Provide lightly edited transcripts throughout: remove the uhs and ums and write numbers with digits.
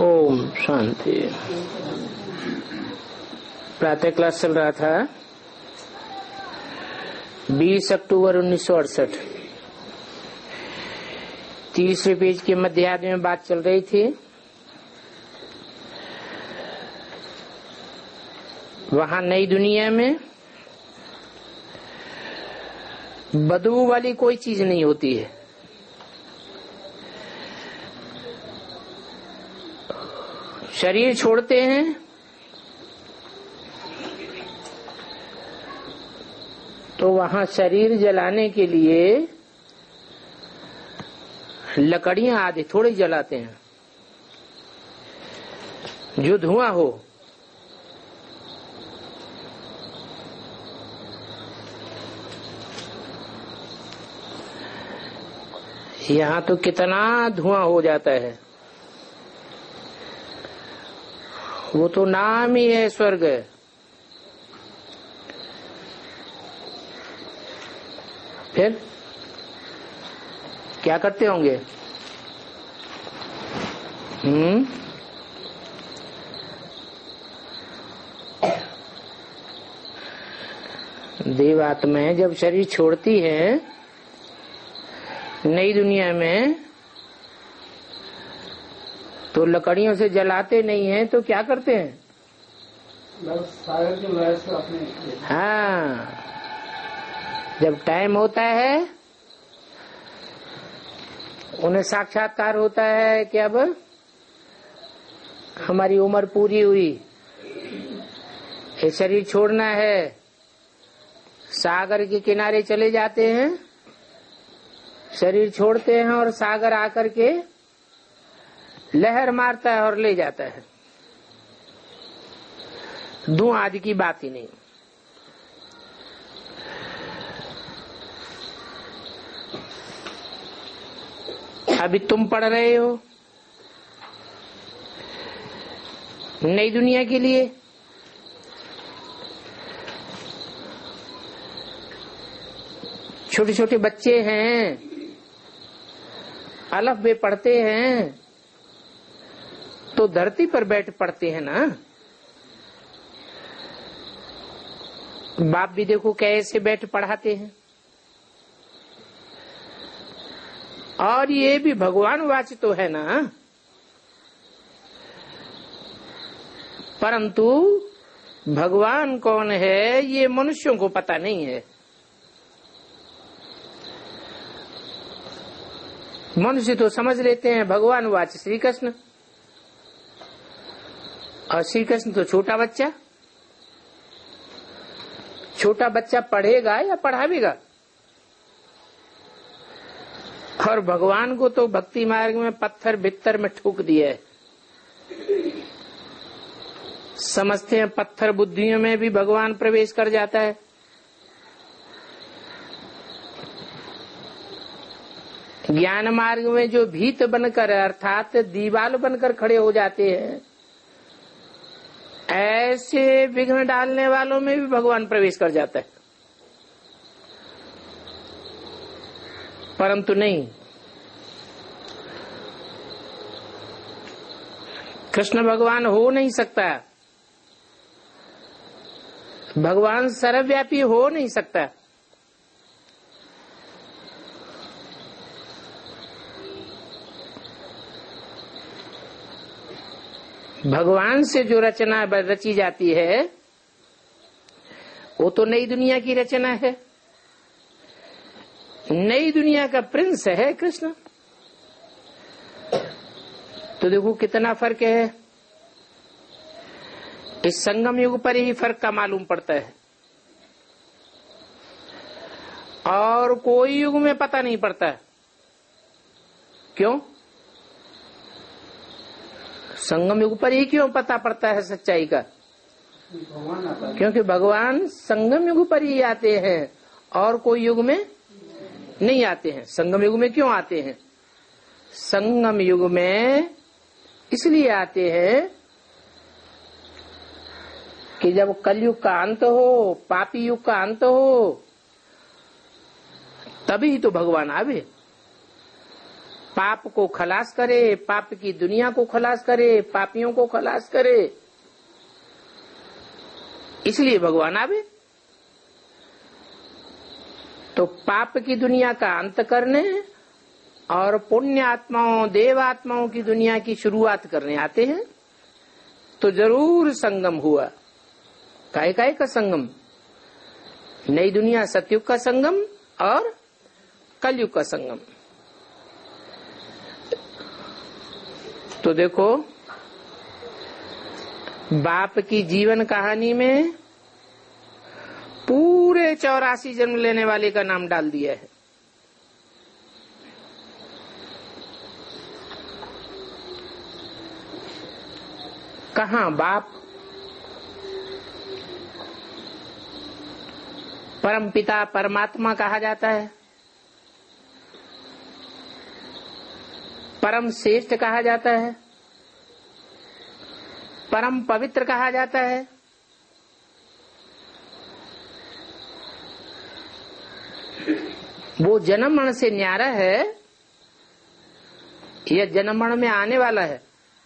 ओम शांति। प्रातः क्लास चल रहा था 20 अक्टूबर 1968। तीसरे पेज के मध्यार्ध में बात चल रही थी। वहां नई दुनिया में बदबू वाली कोई चीज नहीं होती है। शरीर छोड़ते हैं तो वहां शरीर जलाने के लिए लकड़ियां आदि थोड़ी जलाते हैं, जो धुआं हो। यहां तो कितना धुआं हो जाता है। वो तो नाम ही है स्वर्ग। फिर क्या करते होंगे? देवात्माएं जब शरीर छोड़ती है नई दुनिया में तो लकड़ियों से जलाते नहीं हैं, तो क्या करते हैं? सागर की लहर से अपने। हाँ, जब टाइम होता है उन्हें साक्षात्कार होता है कि अब हमारी उम्र पूरी हुई, ये शरीर छोड़ना है। सागर के किनारे चले जाते हैं, शरीर छोड़ते हैं और सागर आकर के लहर मारता है और ले जाता है। धुआं आदि की बात ही नहीं। अभी तुम पढ़ रहे हो नई दुनिया के लिए। छोटे छोटे बच्चे हैं, अलफ बे पढ़ते हैं तो धरती पर बैठ पढ़ते हैं ना। बाप भी देखो कैसे बैठ पढ़ाते हैं। और ये भी भगवान वाच तो है ना, परंतु भगवान कौन है ये मनुष्यों को पता नहीं है। मनुष्य तो समझ लेते हैं भगवान वाच श्री कृष्ण, और श्री कृष्ण तो छोटा बच्चा। छोटा बच्चा पढ़ेगा या पढ़ावेगा? और भगवान को तो भक्ति मार्ग में पत्थर भित्तर में ठोक दिया है। समझते हैं पत्थर बुद्धियों में भी भगवान प्रवेश कर जाता है। ज्ञान मार्ग में जो भीत बनकर अर्थात दीवाल बनकर खड़े हो जाते हैं, ऐसे विघ्न डालने वालों में भी भगवान प्रवेश कर जाता है। परंतु नहीं, कृष्ण भगवान हो नहीं सकता। भगवान सर्वव्यापी हो नहीं सकता। भगवान से जो रचना रची जाती है वो तो नई दुनिया की रचना है। नई दुनिया का प्रिंस है कृष्ण। तो देखो कितना फर्क है। इस संगम युग पर ही फर्क का मालूम पड़ता है, और कोई युग में पता नहीं पड़ता। क्यों? संगम युग पर ही क्यों पता पड़ता है सच्चाई का? क्योंकि भगवान संगम युग पर ही आते हैं और कोई युग में नहीं आते हैं। संगम युग में क्यों आते हैं? संगम युग में इसलिए आते हैं कि जब कलयुग का अंत हो, पापी युग का अंत हो, तभी तो भगवान आवे। पाप को खलास करे, पाप की दुनिया को खलास करे, पापियों को खलास करे। इसलिए भगवान आवे। तो पाप की दुनिया का अंत करने और पुण्य आत्माओं, देव आत्माओं की दुनिया की शुरुआत करने आते हैं। तो जरूर संगम हुआ। काय का संगम? नई दुनिया सतयुग का संगम और कलयुग का संगम। तो देखो, बाप की जीवन कहानी में पूरे 84 जन्म लेने वाले का नाम डाल दिया है। कहाँ बाप? परम पिता परमात्मा कहा जाता है, परम श्रेष्ठ कहा जाता है, परम पवित्र कहा जाता है। वो जन्म मरण से न्यारा है या जन्म मरण में आने वाला है?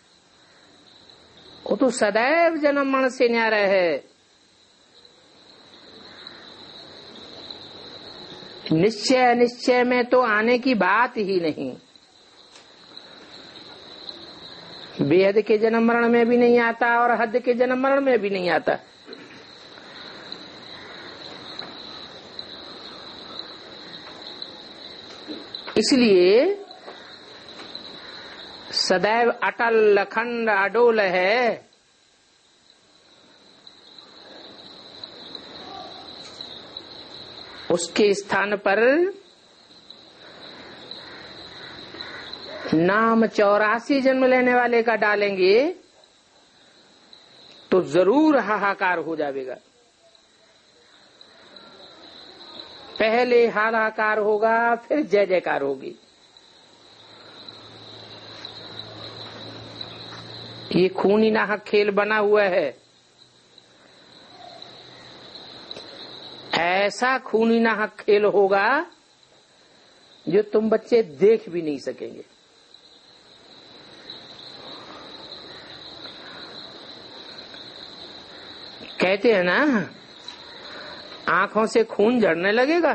वो तो सदैव जन्म मरण से न्यारा है। निश्चय अनिश्चय में तो आने की बात ही नहीं। बेहद के जन्म मरण में भी नहीं आता और हद के जन्म मरण में भी नहीं आता। इसलिए सदैव अटल अखंड अडोल है। उसके स्थान पर नाम 84 जन्म लेने वाले का डालेंगे तो जरूर हाहाकार हो जाएगा। पहले हाहाकार होगा, फिर जय जयकार होगी। ये खूनी नाहक खेल बना हुआ है। ऐसा खूनी नाहक खेल होगा जो तुम बच्चे देख भी नहीं सकेंगे। कहते हैं ना, आंखों से खून झड़ने लगेगा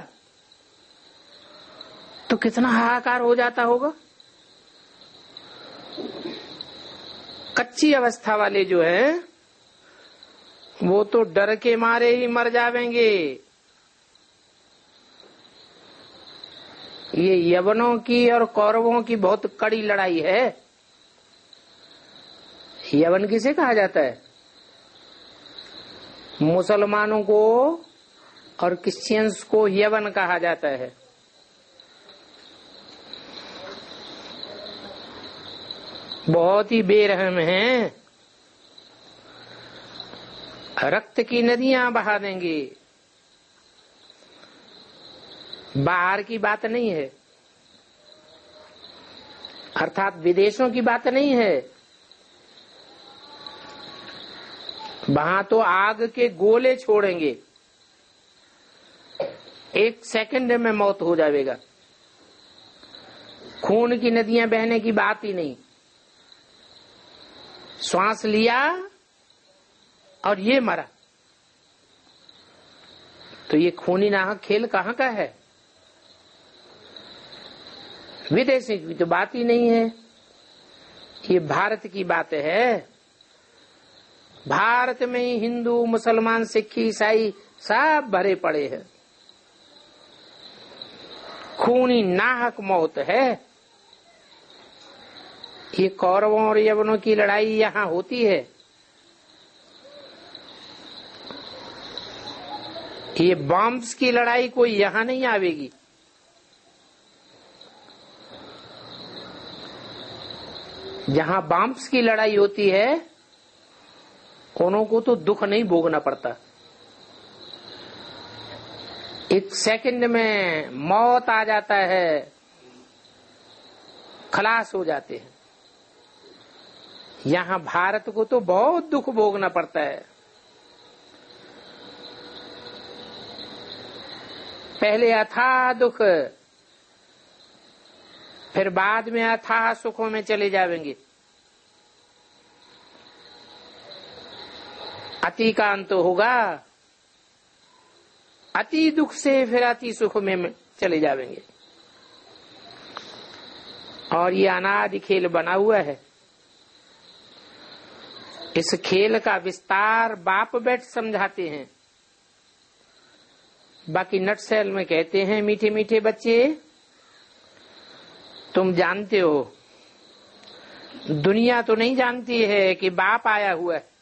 तो कितना हाहाकार हो जाता होगा। कच्ची अवस्था वाले जो है वो तो डर के मारे ही मर जावेंगे। ये यवनों की और कौरवों की बहुत कड़ी लड़ाई है। यवन किसे कहा जाता है? मुसलमानों को और क्रिश्चियंस को यवन कहा जाता है। बहुत ही बेरहम हैं। रक्त की नदियां बहा देंगे। बाहर की बात नहीं है, अर्थात विदेशों की बात नहीं है। वहां तो आग के गोले छोड़ेंगे, 1 सेकंड में मौत हो जाएगा। खून की नदियां बहने की बात ही नहीं। श्वास लिया और ये मरा। तो ये खूनी नाहक खेल कहाँ का है? विदेशी की तो बात ही नहीं है। ये भारत की बात है। भारत में ही हिंदू, मुसलमान, सिख, ईसाई सब भरे पड़े हैं। खूनी नाहक मौत है। ये कौरवों और यवनों की लड़ाई यहाँ होती है। ये बॉम्ब्स की लड़ाई कोई यहाँ नहीं आवेगी। जहाँ बॉम्ब्स की लड़ाई होती है उन्हों को तो दुख नहीं भोगना पड़ता। 1 सेकंड में मौत आ जाता है, खलास हो जाते हैं। यहाँ भारत को तो बहुत दुख भोगना पड़ता है। पहले अथाह दुख, फिर बाद में अथाह सुखों में चले जाएंगे। अति का अंत होगा, अति दुख से फिर अति सुख में चले जाएंगे। और ये अनादि खेल बना हुआ है। इस खेल का विस्तार बाप बैठ समझाते हैं। बाकी नटसेल में कहते हैं, मीठे मीठे बच्चे तुम जानते हो, दुनिया तो नहीं जानती है कि बाप आया हुआ है।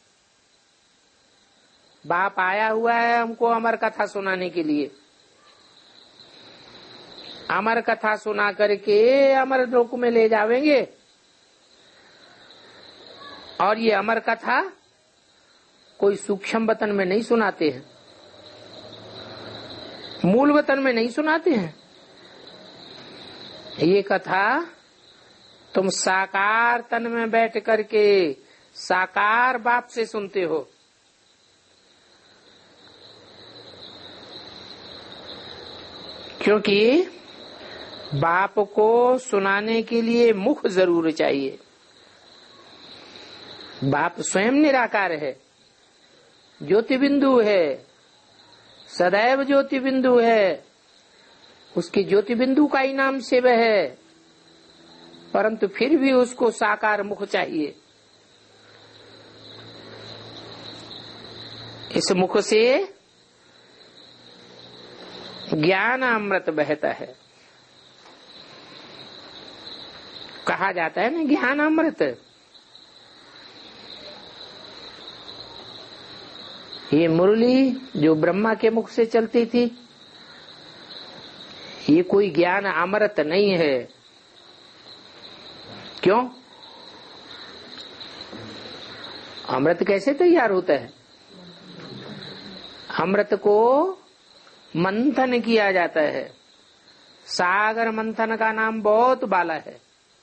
बाप आया हुआ है हमको अमर कथा सुनाने के लिए। अमर कथा सुना करके अमर लोक में ले जावेंगे। और ये अमर कथा कोई सूक्ष्म वतन में नहीं सुनाते हैं, मूल वतन में नहीं सुनाते हैं। ये कथा तुम साकार तन में बैठ करके साकार बाप से सुनते हो। क्योंकि बाप को सुनाने के लिए मुख जरूर चाहिए। बाप स्वयं निराकार है, ज्योति बिंदु है, सदैव ज्योति बिंदु है। उसके ज्योति बिंदु का ही नाम शिव है, परंतु फिर भी उसको साकार मुख चाहिए। इस मुख से ज्ञान अमृत बहता है। कहा जाता है ना ज्ञान अमृत। ये मुरली जो ब्रह्मा के मुख से चलती थी, ये कोई ज्ञान अमृत नहीं है। क्यों? अमृत कैसे तैयार होता है? अमृत को मंथन किया जाता है। सागर मंथन का नाम बहुत बाला है।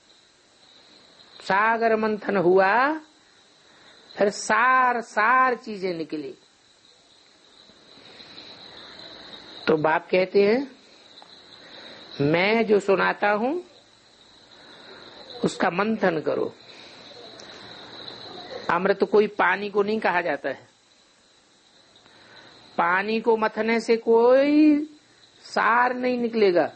सागर मंथन हुआ, फिर सार चीजें निकली। तो बाप कहते हैं, मैं जो सुनाता हूं उसका मंथन करो। अमृत कोई पानी को नहीं कहा जाता है। पानी को मथने से कोई सार नहीं निकलेगा।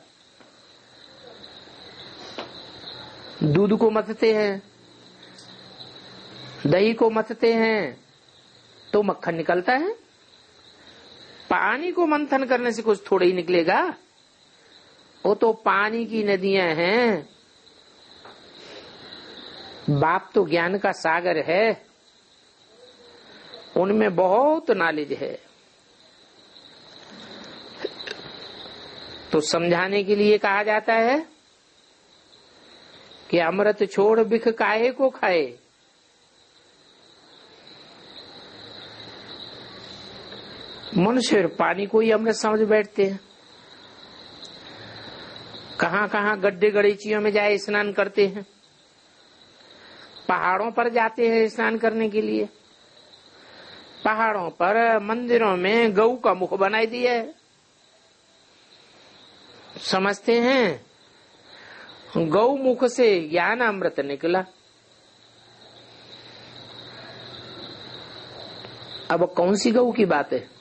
दूध को मथते हैं, दही को मथते हैं तो मक्खन निकलता है। पानी को मंथन करने से कुछ थोड़ा ही निकलेगा। वो तो पानी की नदियां हैं। बाप तो ज्ञान का सागर है, उनमें बहुत नॉलेज है। तो समझाने के लिए कहा जाता है कि अमृत छोड़ बिख काहे को खाए। मनुष्य पानी को ही अमृत समझ बैठते हैं। कहां कहां गड्ढे गड़ीचियों में जाए स्नान करते हैं। पहाड़ों पर जाते हैं स्नान करने के लिए। पहाड़ों पर मंदिरों में गऊ का मुख बनाई दिया है। समझते हैं गौ मुख से ज्ञान अमृत निकला। अब कौन सी गऊ की बात है?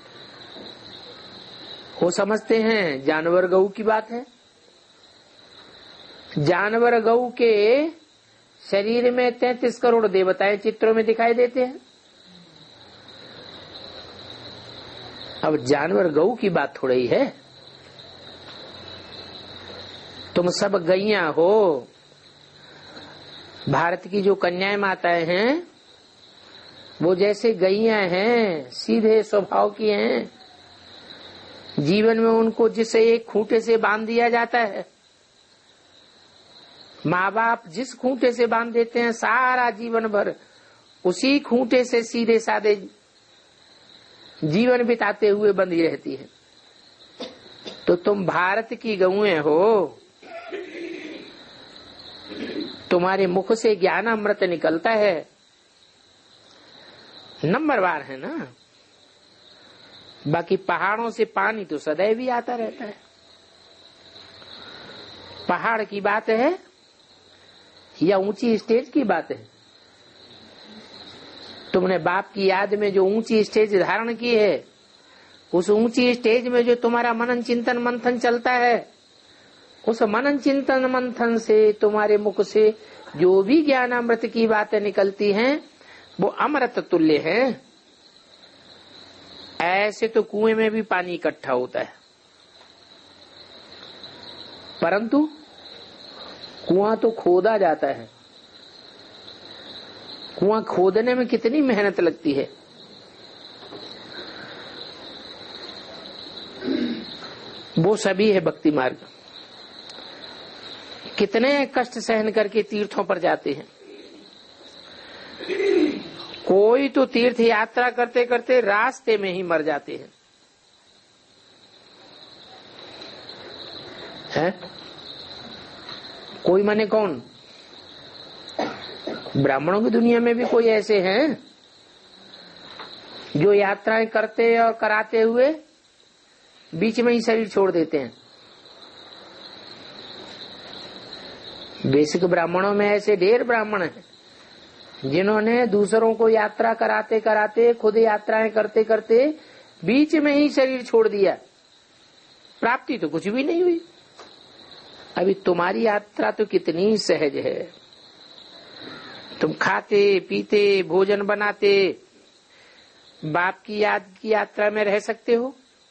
वो समझते हैं जानवर गऊ की बात है। जानवर गऊ के शरीर में 33 करोड़ देवताएं चित्रों में दिखाई देते हैं। अब जानवर गऊ की बात थोड़ी ही है। तुम सब गैया हो। भारत की जो कन्याएं माताएं हैं वो जैसे गैया हैं, सीधे स्वभाव की हैं। जीवन में उनको जिसे एक खूंटे से बांध दिया जाता है, माँ बाप जिस खूंटे से बांध देते हैं सारा जीवन भर उसी खूंटे से सीधे साधे जीवन बिताते हुए बंधी रहती है। तो तुम भारत की गौएं हो, तुम्हारे मुख से ज्ञान अमृत निकलता है। नंबरवार है ना। बाकी पहाड़ों से पानी तो सदैव ही आता रहता है। पहाड़ की बात है या ऊंची स्टेज की बात है? तुमने बाप की याद में जो ऊंची स्टेज धारण की है, उस ऊंची स्टेज में जो तुम्हारा मनन चिंतन मंथन चलता है, उस मनन चिंतन मंथन से तुम्हारे मुख से जो भी ज्ञानामृत की बातें निकलती हैं वो अमृत तुल्य हैं। ऐसे तो कुएं में भी पानी इकट्ठा होता है, परंतु कुआं तो खोदा जाता है। कुआं खोदने में कितनी मेहनत लगती है। वो सभी है भक्ति मार्ग। कितने कष्ट सहन करके तीर्थों पर जाते हैं। कोई तो तीर्थ यात्रा करते करते रास्ते में ही मर जाते हैं, है? कोई माने कौन? ब्राह्मणों की दुनिया में भी कोई ऐसे हैं जो यात्राएं करते और कराते हुए बीच में ही शरीर छोड़ देते हैं। बेसिक ब्राह्मणों में ऐसे ढेर ब्राह्मण हैं जिन्होंने दूसरों को यात्रा कराते कराते, खुद यात्राएं करते करते बीच में ही शरीर छोड़ दिया। प्राप्ति तो कुछ भी नहीं हुई। अभी तुम्हारी यात्रा तो कितनी सहज है। तुम खाते पीते भोजन बनाते बाप की याद की यात्रा में रह सकते हो।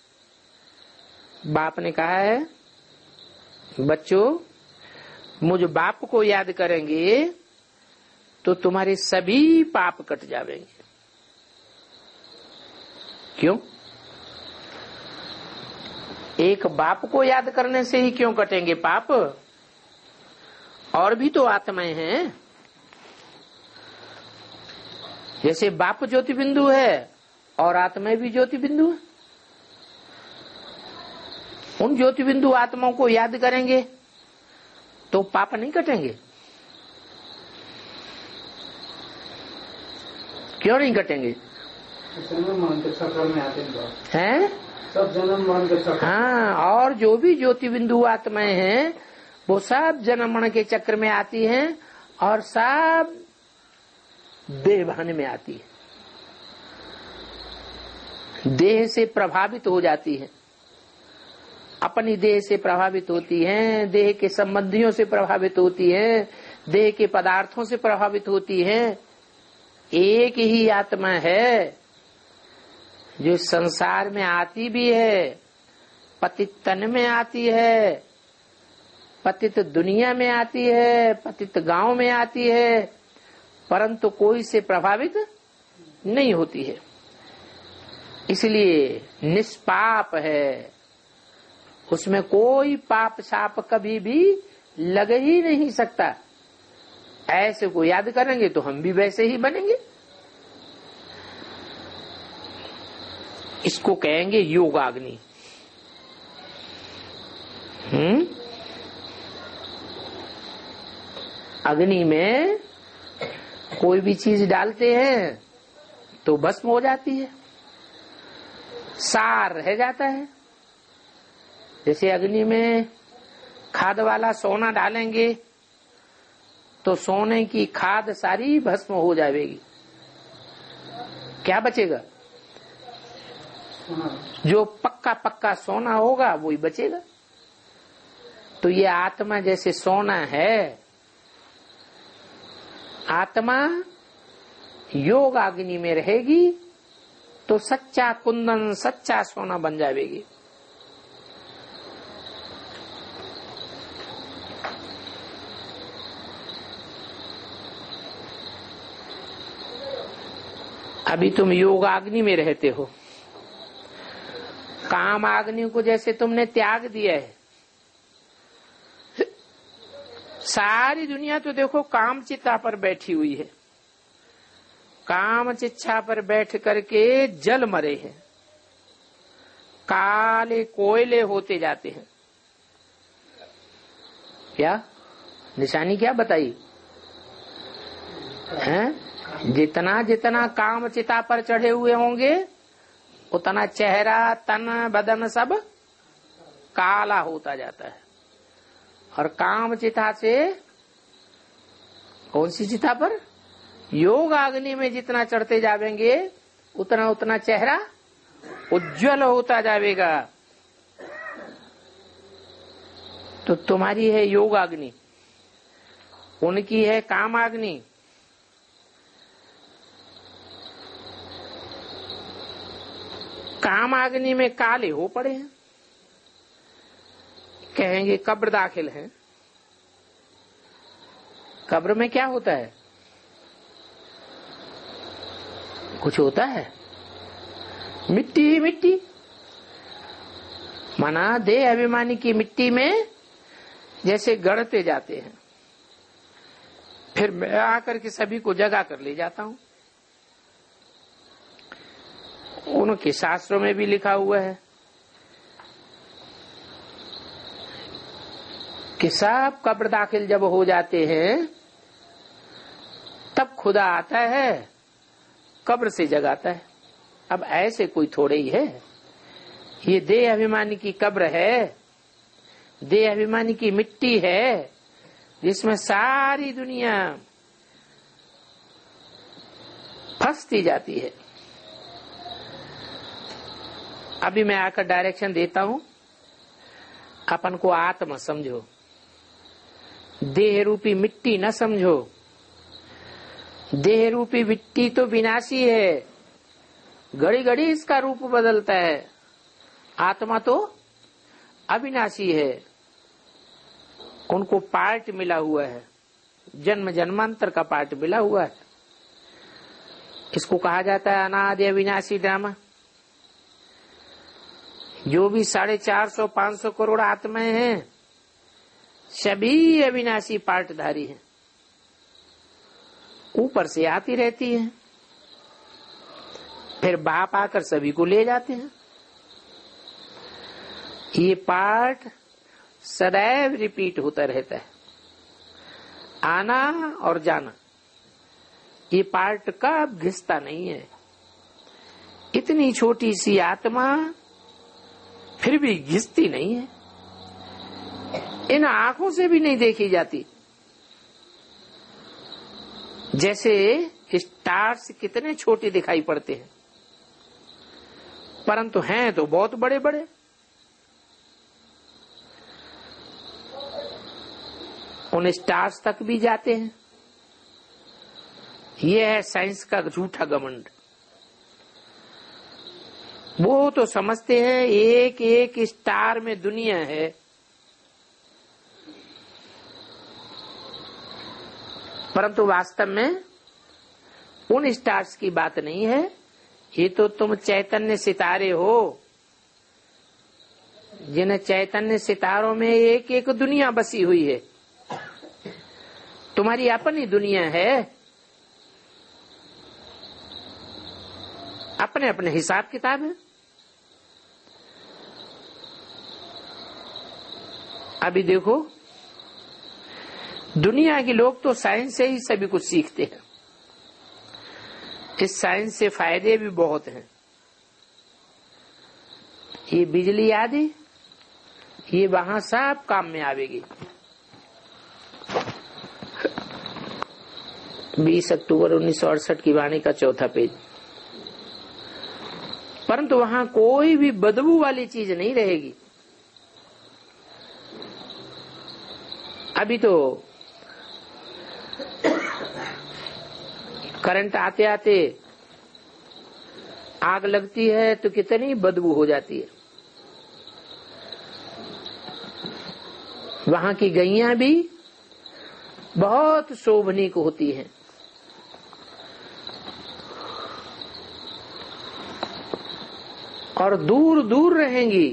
बाप ने कहा है, बच्चों मुझ बाप को याद करेंगे तो तुम्हारे सभी पाप कट जाएंगे। क्यों? एक बाप को याद करने से ही क्यों कटेंगे पाप? और भी तो आत्माएं हैं। जैसे बाप ज्योति बिंदु है और आत्माएं भी ज्योति बिंदु है। उन ज्योति बिंदु आत्माओं को याद करेंगे तो पाप नहीं कटेंगे। क्यों नहीं कटेंगे? जन्म मरण के चक्र में आते हैं। सब जन्म मरण के चक्र। हाँ, और जो भी ज्योति बिंदु आत्माएं हैं वो सब जन्म मरण के चक्र में आती हैं और सब देहभान में आती है। देह से प्रभावित हो जाती है, अपनी देह से प्रभावित होती हैं, देह के संबंधियों से प्रभावित होती हैं, देह के पदार्थों से प्रभावित होती हैं। एक ही आत्मा है जो संसार में आती भी है, पतित तन में आती है, पतित दुनिया में आती है, पतित गांव में आती है, परंतु कोई से प्रभावित नहीं होती है। इसलिए निष्पाप है, उसमें कोई पाप साप कभी भी लग ही नहीं सकता। ऐसे को याद करेंगे तो हम भी वैसे ही बनेंगे। इसको कहेंगे योगाग्नि। अग्नि में कोई भी चीज डालते हैं तो भस्म हो जाती है, सार रह जाता है। जैसे अग्नि में खाद वाला सोना डालेंगे तो सोने की खाद सारी भस्म हो जाएगी, क्या बचेगा? जो पक्का पक्का सोना होगा वही बचेगा। तो ये आत्मा जैसे सोना है, आत्मा योग अग्नि में रहेगी तो सच्चा कुंदन, सच्चा सोना बन जाएगी। अभी तुम योगाग्नि में रहते हो, काम अग्नि को जैसे तुमने त्याग दिया है। सारी दुनिया तो देखो काम चिता पर बैठी हुई है, काम चिच्छा पर बैठ करके जल मरे हैं, काले कोयले होते जाते हैं। क्या निशानी क्या बताई हैं? जितना जितना काम चिता पर चढ़े हुए होंगे उतना चेहरा तन बदन सब काला होता जाता है और काम चिता से कौन सी चिता पर? योग अग्नि में जितना चढ़ते जाएंगे उतना उतना चेहरा उज्जवल होता जाएगा। तो तुम्हारी है योग अग्नि, उनकी है काम अग्नि। काम अग्नि में काले हो पड़े हैं, कहेंगे कब्र दाखिल है। कब्र में क्या होता है? कुछ होता है? मिट्टी ही मिट्टी। माना देह अभिमानी की मिट्टी में जैसे गढ़ते जाते हैं, फिर मैं आकर के सभी को जगा कर ले जाता हूं। उनके शास्त्रों में भी लिखा हुआ है कि सब कब्र दाखिल जब हो जाते हैं तब खुदा आता है, कब्र से जगाता है। अब ऐसे कोई थोड़े ही है, ये देह अभिमानी की कब्र है, देह अभिमानी की मिट्टी है, जिसमें सारी दुनिया फंसती जाती है। अभी मैं आकर डायरेक्शन देता हूं, अपन को आत्मा समझो, देह रूपी मिट्टी न समझो। देह रूपी मिट्टी तो विनाशी है, घड़ी घड़ी इसका रूप बदलता है। आत्मा तो अविनाशी है, उनको पार्ट मिला हुआ है, जन्म जन्मांतर का पार्ट मिला हुआ है। इसको कहा जाता है अनादि अविनाशी ड्रामा। जो भी 450-500 करोड़ आत्माएं हैं सभी अविनाशी पार्टधारी हैं, ऊपर से आती रहती है, फिर बाप आकर सभी को ले जाते हैं। ये पार्ट सदैव रिपीट होता रहता है, आना और जाना। ये पार्ट कब घिसता नहीं है। इतनी छोटी सी आत्मा फिर भी घिसती नहीं है, इन आंखों से भी नहीं देखी जाती। जैसे स्टार्स कितने छोटे दिखाई पड़ते हैं, परंतु हैं तो बहुत बड़े बड़े। उन स्टार्स तक भी जाते हैं। यह है साइंस का झूठा घमंड। वो तो समझते हैं एक एक स्टार में दुनिया है, परंतु वास्तव में उन स्टार्स की बात नहीं है। ये तो तुम चैतन्य सितारे हो, जिन चैतन्य सितारों में एक एक दुनिया बसी हुई है। तुम्हारी अपनी दुनिया है, अपने अपने हिसाब किताब है। अभी देखो, दुनिया के लोग तो साइंस से ही सभी कुछ सीखते हैं। इस साइंस से फायदे भी बहुत हैं। ये बिजली आदि ये वहां सब काम में आवेगी। 20 अक्टूबर 1968 की वाणी का 4था पेज। परंतु वहां कोई भी बदबू वाली चीज नहीं रहेगी। अभी तो करंट आते आते आग लगती है तो कितनी बदबू हो जाती है। वहां की गैया भी बहुत शोभनीक होती हैं। और दूर दूर रहेंगी।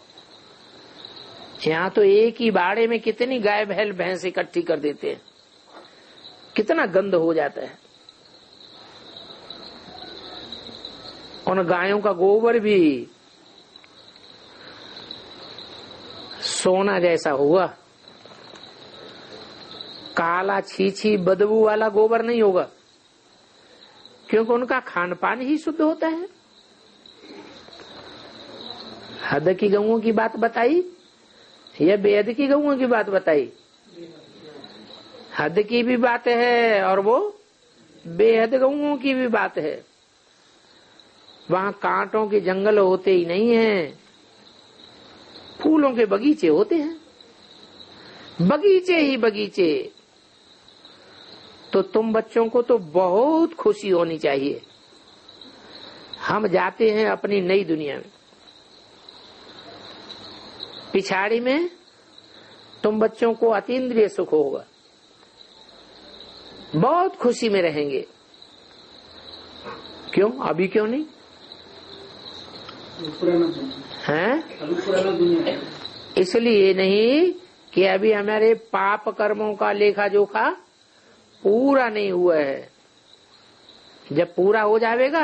यहाँ तो एक ही बाड़े में कितनी गाय बैल भैंस इकट्ठी कर देते हैं, कितना गंद हो जाता है। उन गायों का गोबर भी सोना जैसा हुआ, काला छीछी बदबू वाला गोबर नहीं होगा, क्योंकि उनका खान पान ही शुद्ध होता है। हद की गऊओं की बात बताई, यह बेहद की गऊओं की बात बताई। हद की भी बात है और वो बेहद गऊओं की भी बात है। वहां कांटों के जंगल होते ही नहीं हैं, फूलों के बगीचे होते हैं, बगीचे ही बगीचे। तो तुम बच्चों को तो बहुत खुशी होनी चाहिए। हम जाते हैं अपनी नई दुनिया में। पिछाड़ी में तुम बच्चों को अतीन्द्रिय सुख होगा, बहुत खुशी में रहेंगे। क्यों? अभी क्यों नहीं हैं? इसलिए नहीं कि अभी हमारे पाप कर्मों का लेखा जोखा पूरा नहीं हुआ है। जब पूरा हो जाएगा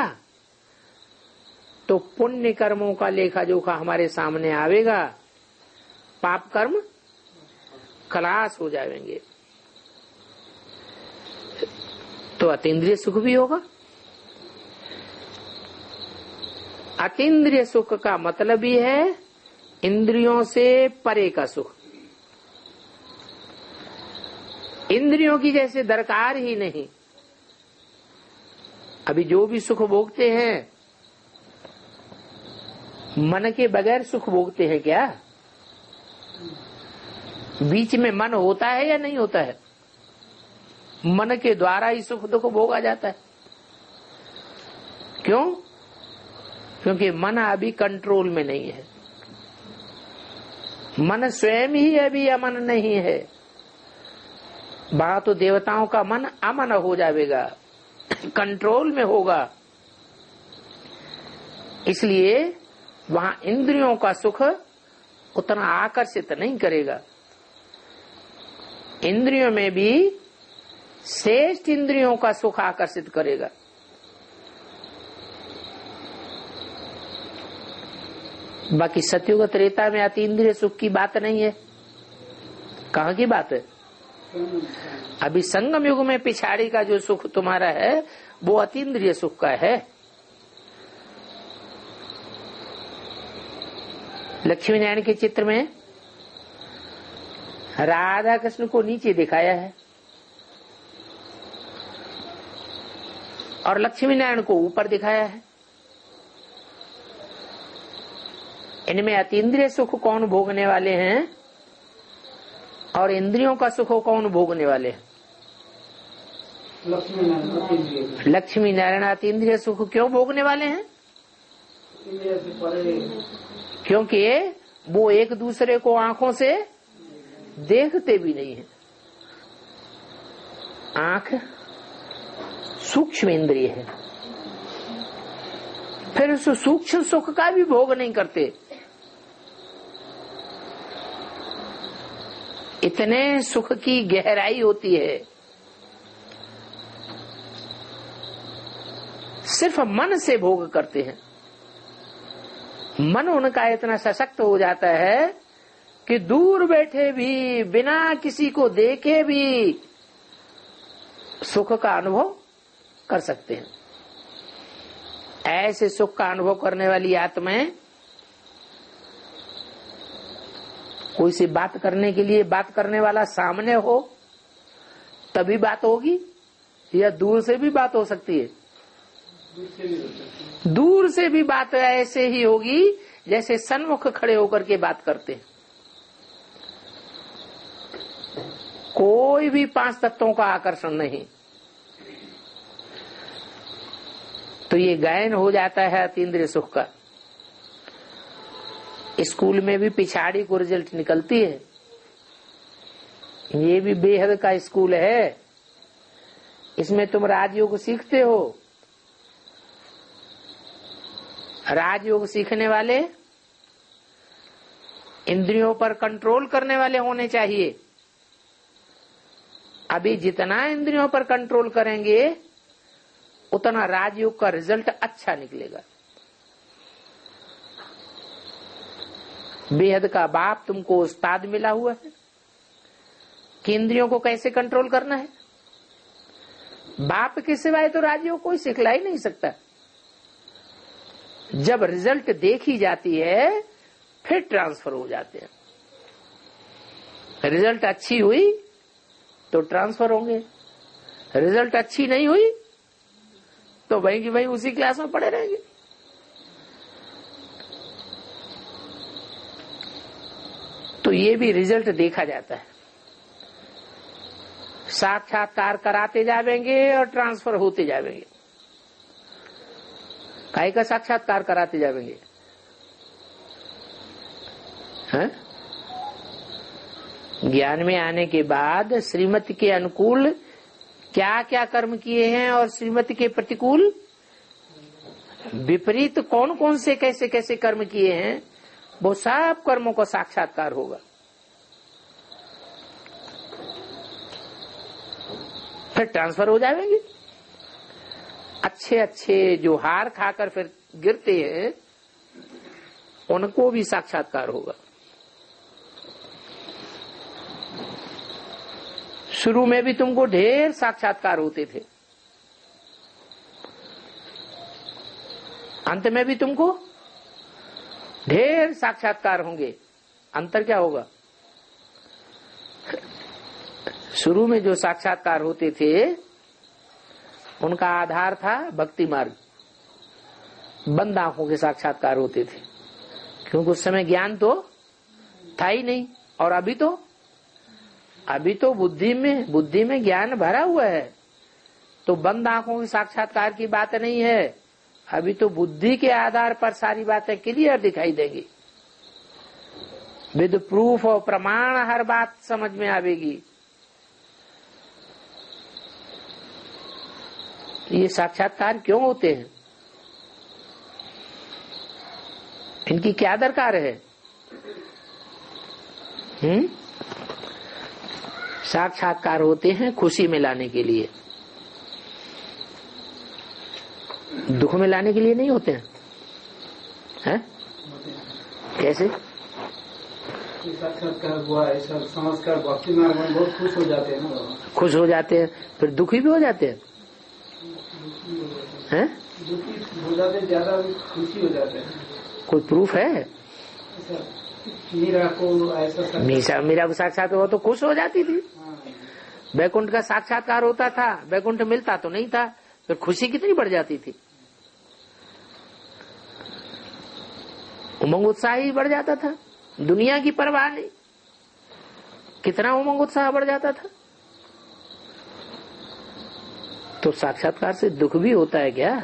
तो पुण्य कर्मों का लेखा जोखा हमारे सामने आवेगा, पाप कर्म खलास हो जाएंगे, तो अतीन्द्रिय सुख भी होगा। अतीन्द्रिय सुख का मतलब ही है इंद्रियों से परे का सुख। इंद्रियों की जैसे दरकार ही नहीं। अभी जो भी सुख भोगते हैं, मन के बगैर सुख भोगते हैं क्या? बीच में मन होता है या नहीं होता है? मन के द्वारा ही सुख दुख भोगा जाता है। क्यों? क्योंकि मन अभी कंट्रोल में नहीं है। मन स्वयं ही अभी अमन नहीं है। वहां तो देवताओं का मन अमन हो जाएगा, कंट्रोल में होगा। इसलिए वहां इंद्रियों का सुख उतना आकर्षित नहीं करेगा। इंद्रियों में भी श्रेष्ठ इंद्रियों का सुख आकर्षित करेगा। बाकी सतयुग त्रेता में अतीन्द्रिय सुख की बात नहीं है। कहाँ की बात है? अभी संगम युग में पिछाड़ी का जो सुख तुम्हारा है वो अतीन्द्रिय सुख का है। लक्ष्मी नारायण के चित्र में राधा कृष्ण को नीचे दिखाया है और लक्ष्मी नारायण को ऊपर दिखाया है। इनमें अतीन्द्रिय सुख कौन भोगने वाले हैं और इंद्रियों का सुख कौन भोगने वाले हैं? लक्ष्मी नारायण अतीन्द्रिय सुख क्यों भोगने वाले हैं? क्योंकि वो एक दूसरे को आंखों से देखते भी नहीं है। आंख सूक्ष्म इंद्रिय है, फिर उस सूक्ष्म सुख का भी भोग नहीं करते। इतने सुख की गहराई होती है। सिर्फ मन से भोग करते हैं। मन उनका इतना सशक्त हो जाता है कि दूर बैठे भी, बिना किसी को देखे भी सुख का अनुभव कर सकते हैं। ऐसे सुख का अनुभव करने वाली आत्माएं कोई सी बात करने के लिए बात करने वाला सामने हो तभी बात होगी, या दूर से भी बात हो सकती है? दूर से भी बात ऐसे ही होगी जैसे सन्मुख खड़े होकर के बात करते हैं। कोई भी पांच तत्वों का आकर्षण नहीं। तो ये गायन हो जाता है अतीन्द्रिय सुख का। स्कूल में भी पिछाड़ी को रिजल्ट निकलती है। ये भी बेहद का स्कूल है। इसमें तुम राजयोग सीखते हो। राजयोग सीखने वाले इंद्रियों पर कंट्रोल करने वाले होने चाहिए। अभी जितना इंद्रियों पर कंट्रोल करेंगे उतना राजयोग का रिजल्ट अच्छा निकलेगा। बेहद का बाप तुमको उस्ताद मिला हुआ है कि इंद्रियों को कैसे कंट्रोल करना है। बाप के सिवाय तो राजयोग कोई सिखला ही नहीं सकता। जब रिजल्ट देखी जाती है फिर ट्रांसफर हो जाते हैं। रिजल्ट अच्छी हुई तो ट्रांसफर होंगे, रिजल्ट अच्छी नहीं हुई तो भाई की भाई उसी क्लास में पड़े रहेंगे। तो ये भी रिजल्ट देखा जाता है। साक्षात्कार कराते जाएंगे और ट्रांसफर होते जाएंगे। काय का साक्षात्कार कराते जाएंगे? ज्ञान में आने के बाद श्रीमती के अनुकूल क्या क्या कर्म किए हैं और श्रीमती के प्रतिकूल विपरीत कौन कौन से कैसे कैसे कर्म किए हैं, वो सब कर्मों का साक्षात्कार होगा। फिर ट्रांसफर हो जाएंगे। अच्छे अच्छे जो हार खाकर फिर गिरते हैं उनको भी साक्षात्कार होगा। शुरू में भी तुमको ढेर साक्षात्कार होते थे, अंत में भी तुमको ढेर साक्षात्कार होंगे। अंतर क्या होगा? शुरू में जो साक्षात्कार होते थे उनका आधार था भक्ति मार्ग, बंद आंखों के साक्षात्कार होते थे, क्योंकि उस समय ज्ञान तो था ही नहीं। और अभी तो बुद्धि में ज्ञान भरा हुआ है, तो बंद आंखों के साक्षात्कार की बात नहीं है। अभी तो बुद्धि के आधार पर सारी बातें क्लियर दिखाई देंगी, विद प्रूफ और प्रमाण हर बात समझ में आवेगी। ये साक्षात्कार क्यों होते हैं? इनकी क्या दरकार है? साक्षात्कार होते हैं खुशी में लाने के लिए, दुख में लाने के लिए नहीं होते हैं। कैसे? साक्षात्कार हुआ ऐसा संस्कार भक्ति मार्ग में बहुत खुश हो जाते हैं ना, खुश हो जाते हैं, फिर दुखी भी हो जाते हैं। दुखी हो जाते, ज्यादा खुशी हो जाते हैं। कोई प्रूफ है? मीरा को ऐसा मीरा को साक्षात हुआ तो खुश हो जाती थी। बैकुंठ का साक्षात्कार होता था, बैकुंठ मिलता तो नहीं था, फिर खुशी कितनी बढ़ जाती थी, उमंग उत्साह ही बढ़ जाता था, दुनिया की परवाह नहीं, कितना उमंग उत्साह बढ़ जाता था। तो साक्षात्कार से दुख भी होता है क्या?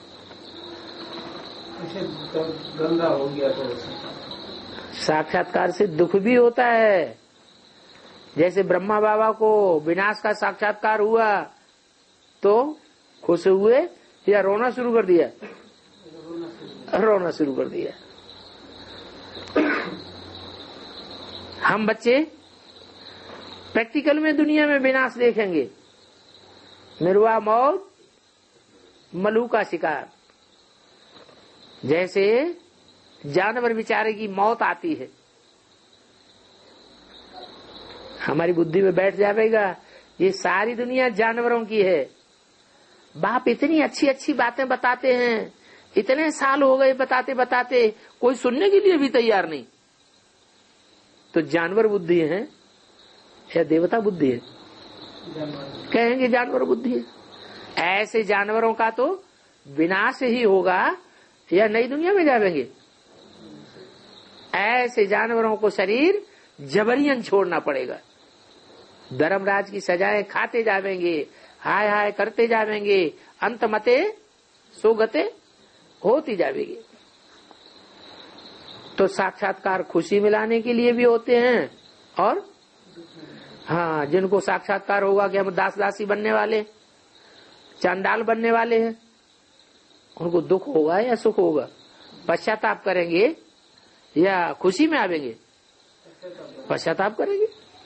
गंदा हो गया तो साक्षात्कार से दुख भी होता है। जैसे ब्रह्मा बाबा को विनाश का साक्षात्कार हुआ तो खुश हुए या रोना शुरू कर दिया? रोना शुरू कर दिया। हम बच्चे प्रैक्टिकल में दुनिया में विनाश देखेंगे, निर्वाह मौत, मलू का शिकार, जैसे जानवर बेचारे की मौत आती है, हमारी बुद्धि में बैठ जाएगा ये सारी दुनिया जानवरों की है। बाप इतनी अच्छी अच्छी बातें बताते हैं, इतने साल हो गए बताते बताते, कोई सुनने के लिए भी तैयार नहीं। तो जानवर बुद्धि है या देवता बुद्धि है? कहेंगे जानवर बुद्धि है। ऐसे जानवरों का तो विनाश ही होगा या नई दुनिया में जाएंगे। ऐसे जानवरों को शरीर जबरियन छोड़ना पड़ेगा, धर्मराज की सजाएं खाते जावेंगे, हाय हाय करते जावेंगे, अंत मते सोगते होती जावेगी। तो साक्षात्कार खुशी मिलाने के लिए भी होते हैं, और हाँ, जिनको साक्षात्कार होगा कि हम दास दासी बनने वाले, चांडाल बनने वाले हैं, उनको दुख होगा या सुख होगा? पश्चाताप करेंगे या खुशी में आवेंगे? पश्चाताप करेंगे।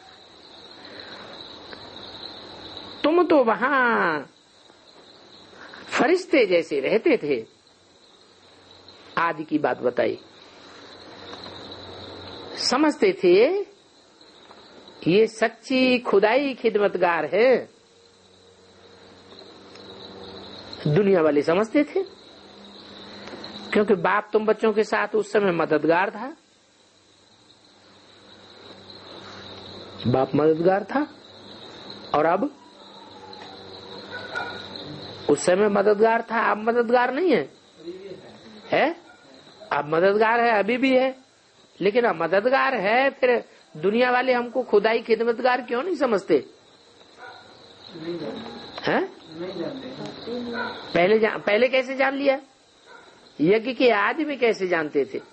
तुम तो वहां फरिश्ते जैसे रहते थे, आदि की बात बताई, समझते थे ये सच्ची खुदाई खिदमतगार है। दुनिया वाले समझते थे, क्योंकि बाप तुम बच्चों के साथ उस समय मददगार था, बाप मददगार था और अब उस समय मददगार था, अब मददगार नहीं है? अब मददगार है, अभी भी है, लेकिन अब मददगार है, फिर दुनिया वाले हमको खुदाई खिदमतगार क्यों नहीं समझते हैं? पहले कैसे जान लिया? यज्ञ के आदि में कैसे जानते थे?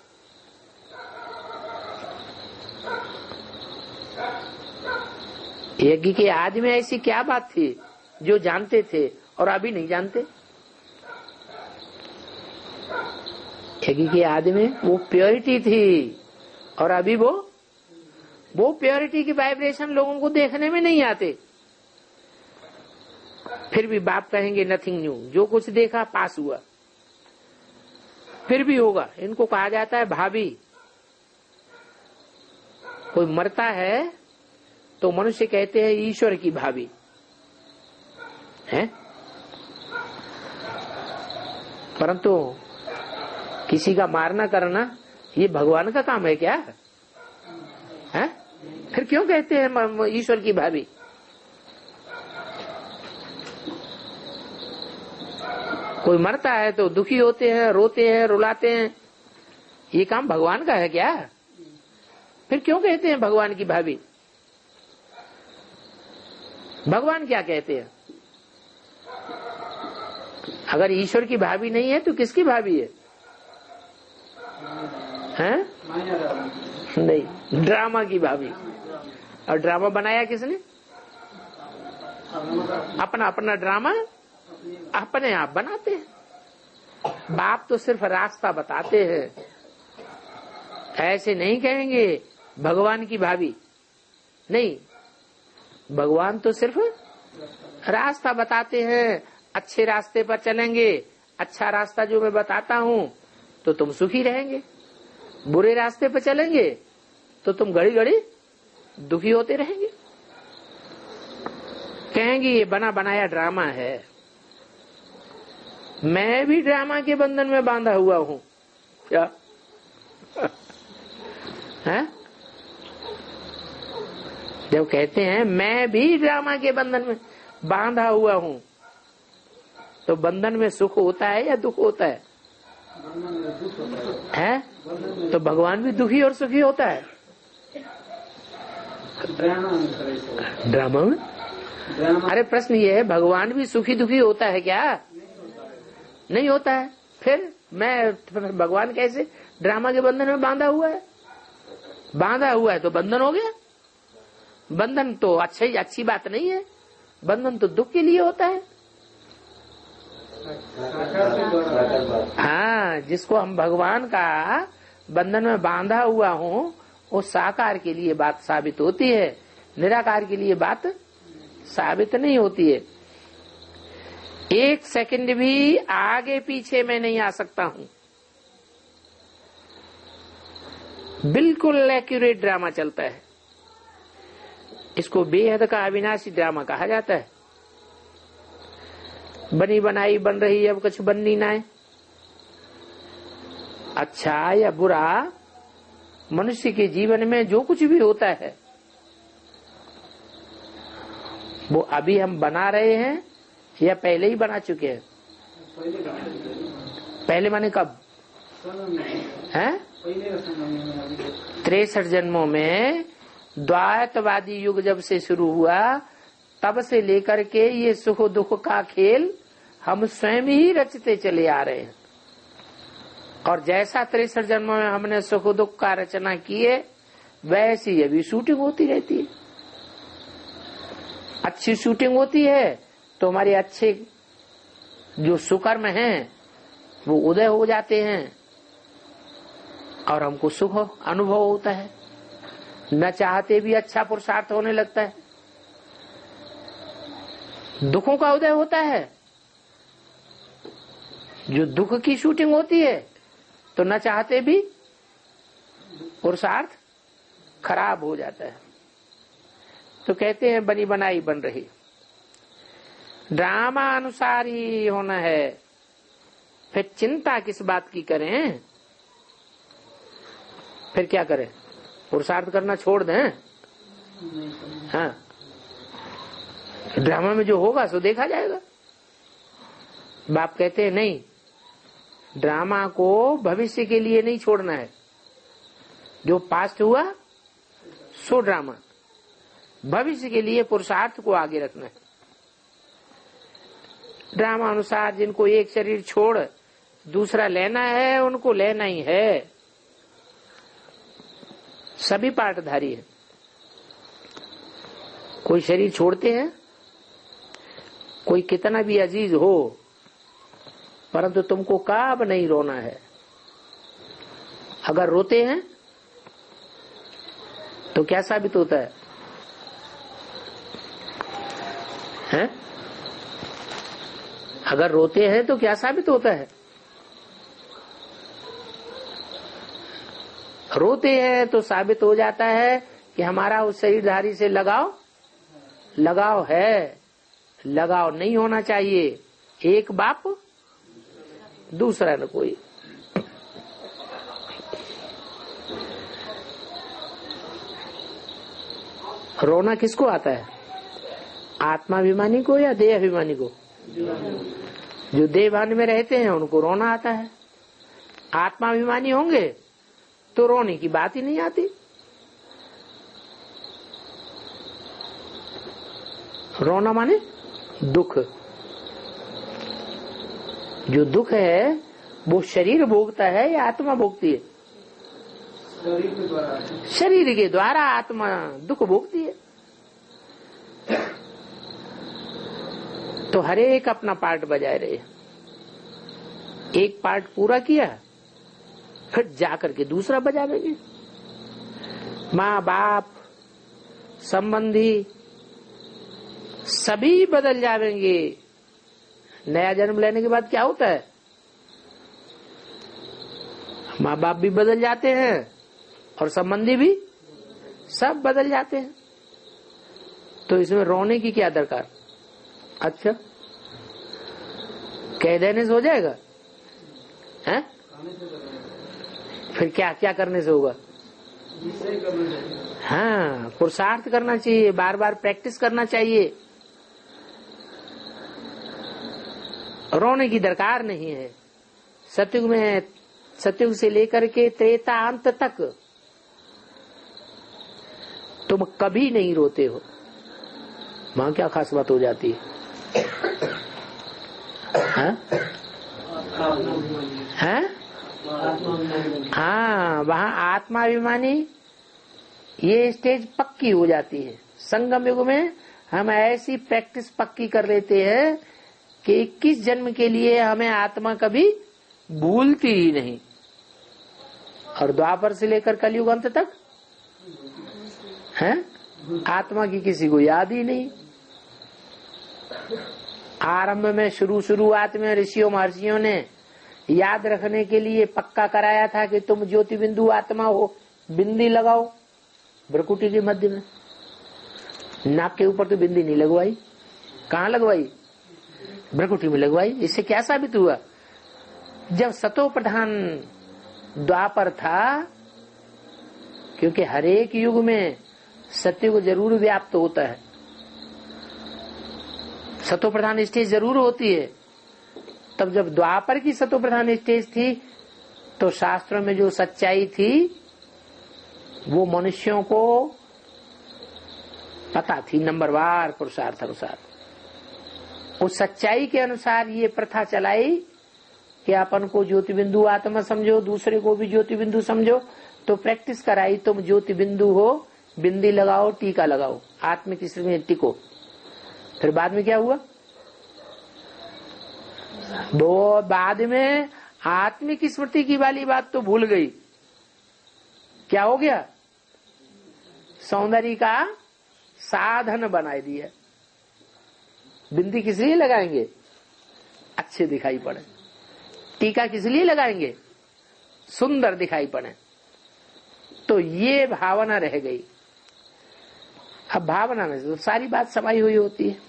यज्ञ के आदि में ऐसी क्या बात थी जो जानते थे और अभी नहीं जानते? यज्ञ के आदि में वो प्योरिटी थी और अभी वो प्योरिटी की वाइब्रेशन लोगों को देखने में नहीं आते। फिर भी बाप कहेंगे नथिंग न्यू, जो कुछ देखा पास हुआ, फिर भी होगा। इनको कहा जाता है भाभी। कोई मरता है तो मनुष्य कहते हैं ईश्वर की भाभी है, परंतु किसी का मारना करना ये भगवान का काम है क्या है? फिर क्यों कहते हैं ईश्वर की भाभी? कोई मरता है तो दुखी होते हैं, रोते हैं, रुलाते हैं, ये काम भगवान का है क्या? फिर क्यों कहते हैं भगवान की भाभी? भगवान क्या कहते हैं? अगर ईश्वर की भाभी नहीं है तो किसकी भाभी है? हैं? नहीं, ड्रामा की भाभी। और ड्रामा बनाया किसने? अपना अपना ड्रामा अपने आप बनाते हैं। बाप तो सिर्फ रास्ता बताते हैं, ऐसे नहीं कहेंगे भगवान की भाभी। नहीं, भगवान तो सिर्फ रास्ता बताते हैं। अच्छे रास्ते पर चलेंगे, अच्छा रास्ता जो मैं बताता हूँ तो तुम सुखी रहेंगे। बुरे रास्ते पर चलेंगे तो तुम घड़ी घड़ी दुखी होते रहेंगे। कहेंगे ये बना बनाया ड्रामा है। मैं भी ड्रामा के बंधन में बांधा हुआ हूँ क्या है? जब कहते हैं मैं भी ड्रामा के बंधन में बांधा हुआ हूँ, तो बंधन में सुख होता है या दुख होता है? हैं? तो भगवान भी दुखी और सुखी होता है ड्रामा में? अरे प्रश्न ये है, भगवान भी सुखी दुखी होता है क्या? नहीं होता है। फिर मैं भगवान कैसे ड्रामा के बंधन में बांधा हुआ है? बांधा हुआ है तो बंधन हो गया। बंधन तो अच्छी बात नहीं है, बंधन तो दुख के लिए होता है। हाँ, जिसको हम भगवान का बंधन में बांधा हुआ हूँ वो साकार के लिए बात साबित होती है, निराकार के लिए बात साबित नहीं होती है। एक सेकंड भी आगे पीछे मैं नहीं आ सकता हूँ। बिल्कुल एक्यूरेट ड्रामा चलता है। इसको बेहद का अविनाशी ड्रामा कहा जाता है। बनी बनाई बन रही, अब कुछ बननी ना है। अच्छा या बुरा मनुष्य के जीवन में जो कुछ भी होता है वो अभी हम बना रहे हैं या पहले ही बना चुके हैं? पहले माने कब हैं? 63 जन्मों में द्वैतवादी युग जब से शुरू हुआ तब से लेकर के ये सुख दुख का खेल हम स्वयं ही रचते चले आ रहे हैं। और जैसा 63 जन्मों में हमने सुख दुख का रचना की है वैसी अभी शूटिंग होती रहती है। अच्छी शूटिंग होती है तो हमारे अच्छे जो सुकर्म हैं वो उदय हो जाते हैं और हमको सुख अनुभव होता है। न चाहते भी अच्छा पुरुषार्थ होने लगता है। दुखों का उदय होता है, जो दुख की शूटिंग होती है तो न चाहते भी पुरुषार्थ खराब हो जाता है। तो कहते हैं बनी बनाई बन रही, ड्रामा अनुसार ही होना है। फिर चिंता किस बात की करें? फिर क्या करें? पुरुषार्थ करना छोड़ दें? हाँ, ड्रामा में जो होगा सो देखा जाएगा। बाप कहते हैं नहीं, ड्रामा को भविष्य के लिए नहीं छोड़ना है, जो पास्ट हुआ सो ड्रामा, भविष्य के लिए पुरुषार्थ को आगे रखना है। ड्रामा अनुसार जिनको एक शरीर छोड़ दूसरा लेना है उनको लेना ही है, सभी पार्टधारी है। कोई शरीर छोड़ते हैं, कोई कितना भी अजीज हो, परंतु तुमको कब नहीं रोना है। अगर रोते हैं तो क्या साबित होता है? हैं? अगर रोते हैं तो क्या साबित होता है? रोते हैं तो साबित हो जाता है कि हमारा उस शरीरधारी से लगाव है। लगाव नहीं होना चाहिए, एक बाप दूसरा न कोई। रोना किसको आता है? आत्माभिमानी को या देह अभिमानी को? जो देहभान में रहते हैं उनको रोना आता है। आत्माभिमानी होंगे तो रोने की बात ही नहीं आती। रोना माने दुख। जो दुख है वो शरीर भोगता है या आत्मा भोगती है? शरीर के द्वारा आत्मा दुख भोगती है। तो हर एक अपना पार्ट बजाए रहे। एक पार्ट पूरा किया फिर जाकर के दूसरा बजावेंगे। माँ बाप संबंधी सभी बदल जाएंगे। नया जन्म लेने के बाद क्या होता है? माँ बाप भी बदल जाते हैं और संबंधी भी सब बदल जाते हैं। तो इसमें रोने की क्या दरकार? अच्छा, कह देने से हो जाएगा? हैं? फिर क्या क्या करने से होगा? हाँ, पुरुषार्थ करना चाहिए, बार बार प्रैक्टिस करना चाहिए। रोने की दरकार नहीं है। सतयुग में, सतयुग से लेकर के त्रेता अंत तक तुम कभी नहीं रोते हो। वहां क्या खास बात हो जाती है? हाँ, वहाँ आत्माभिमानी ये स्टेज पक्की हो जाती है। संगम युग में हम ऐसी प्रैक्टिस पक्की कर लेते हैं कि 21 जन्म के लिए हमें आत्मा कभी भूलती ही नहीं। और द्वापर से लेकर कलयुग अंत तक है आत्मा की किसी को याद ही नहीं। आरंभ में शुरुआत में ऋषियों महर्षियों ने याद रखने के लिए पक्का कराया था कि तुम ज्योति बिंदु आत्मा हो। बिंदी लगाओ भ्रकुटी के मध्य में। नाक के ऊपर तो बिंदी नहीं लगवाई। कहाँ लगवाई? भ्रकुटी में लगवाई। इससे क्या साबित हुआ? जब सतो प्रधान द्वापर था, क्योंकि हर एक युग में सत्युग जरूर व्याप्त होता है, सतो प्रधान स्टेज जरूर होती है। तब जब द्वापर की सतो प्रधान स्टेज थी तो शास्त्रों में जो सच्चाई थी वो मनुष्यों को पता थी, नंबरवार पुरुषार्थ अनुसार। उस सच्चाई के अनुसार ये प्रथा चलाई कि अपन को ज्योति बिंदु आत्मा समझो, दूसरे को भी ज्योति बिंदु समझो। तो प्रैक्टिस कराई, तुम ज्योति बिंदु हो, बिंदी लगाओ, टीका लगाओ, आत्मिक स्थिति में टिको। फिर बाद में क्या हुआ? वो बाद में आत्मिक स्मृति की वाली बात तो भूल गई। क्या हो गया? सौंदर्य का साधन बना दिया। बिंदी किस लिए लगाएंगे? अच्छे दिखाई पड़े। टीका किस लिए लगाएंगे? सुंदर दिखाई पड़े। तो ये भावना रह गई। अब भावना में तो सारी बात समाई हुई होती है।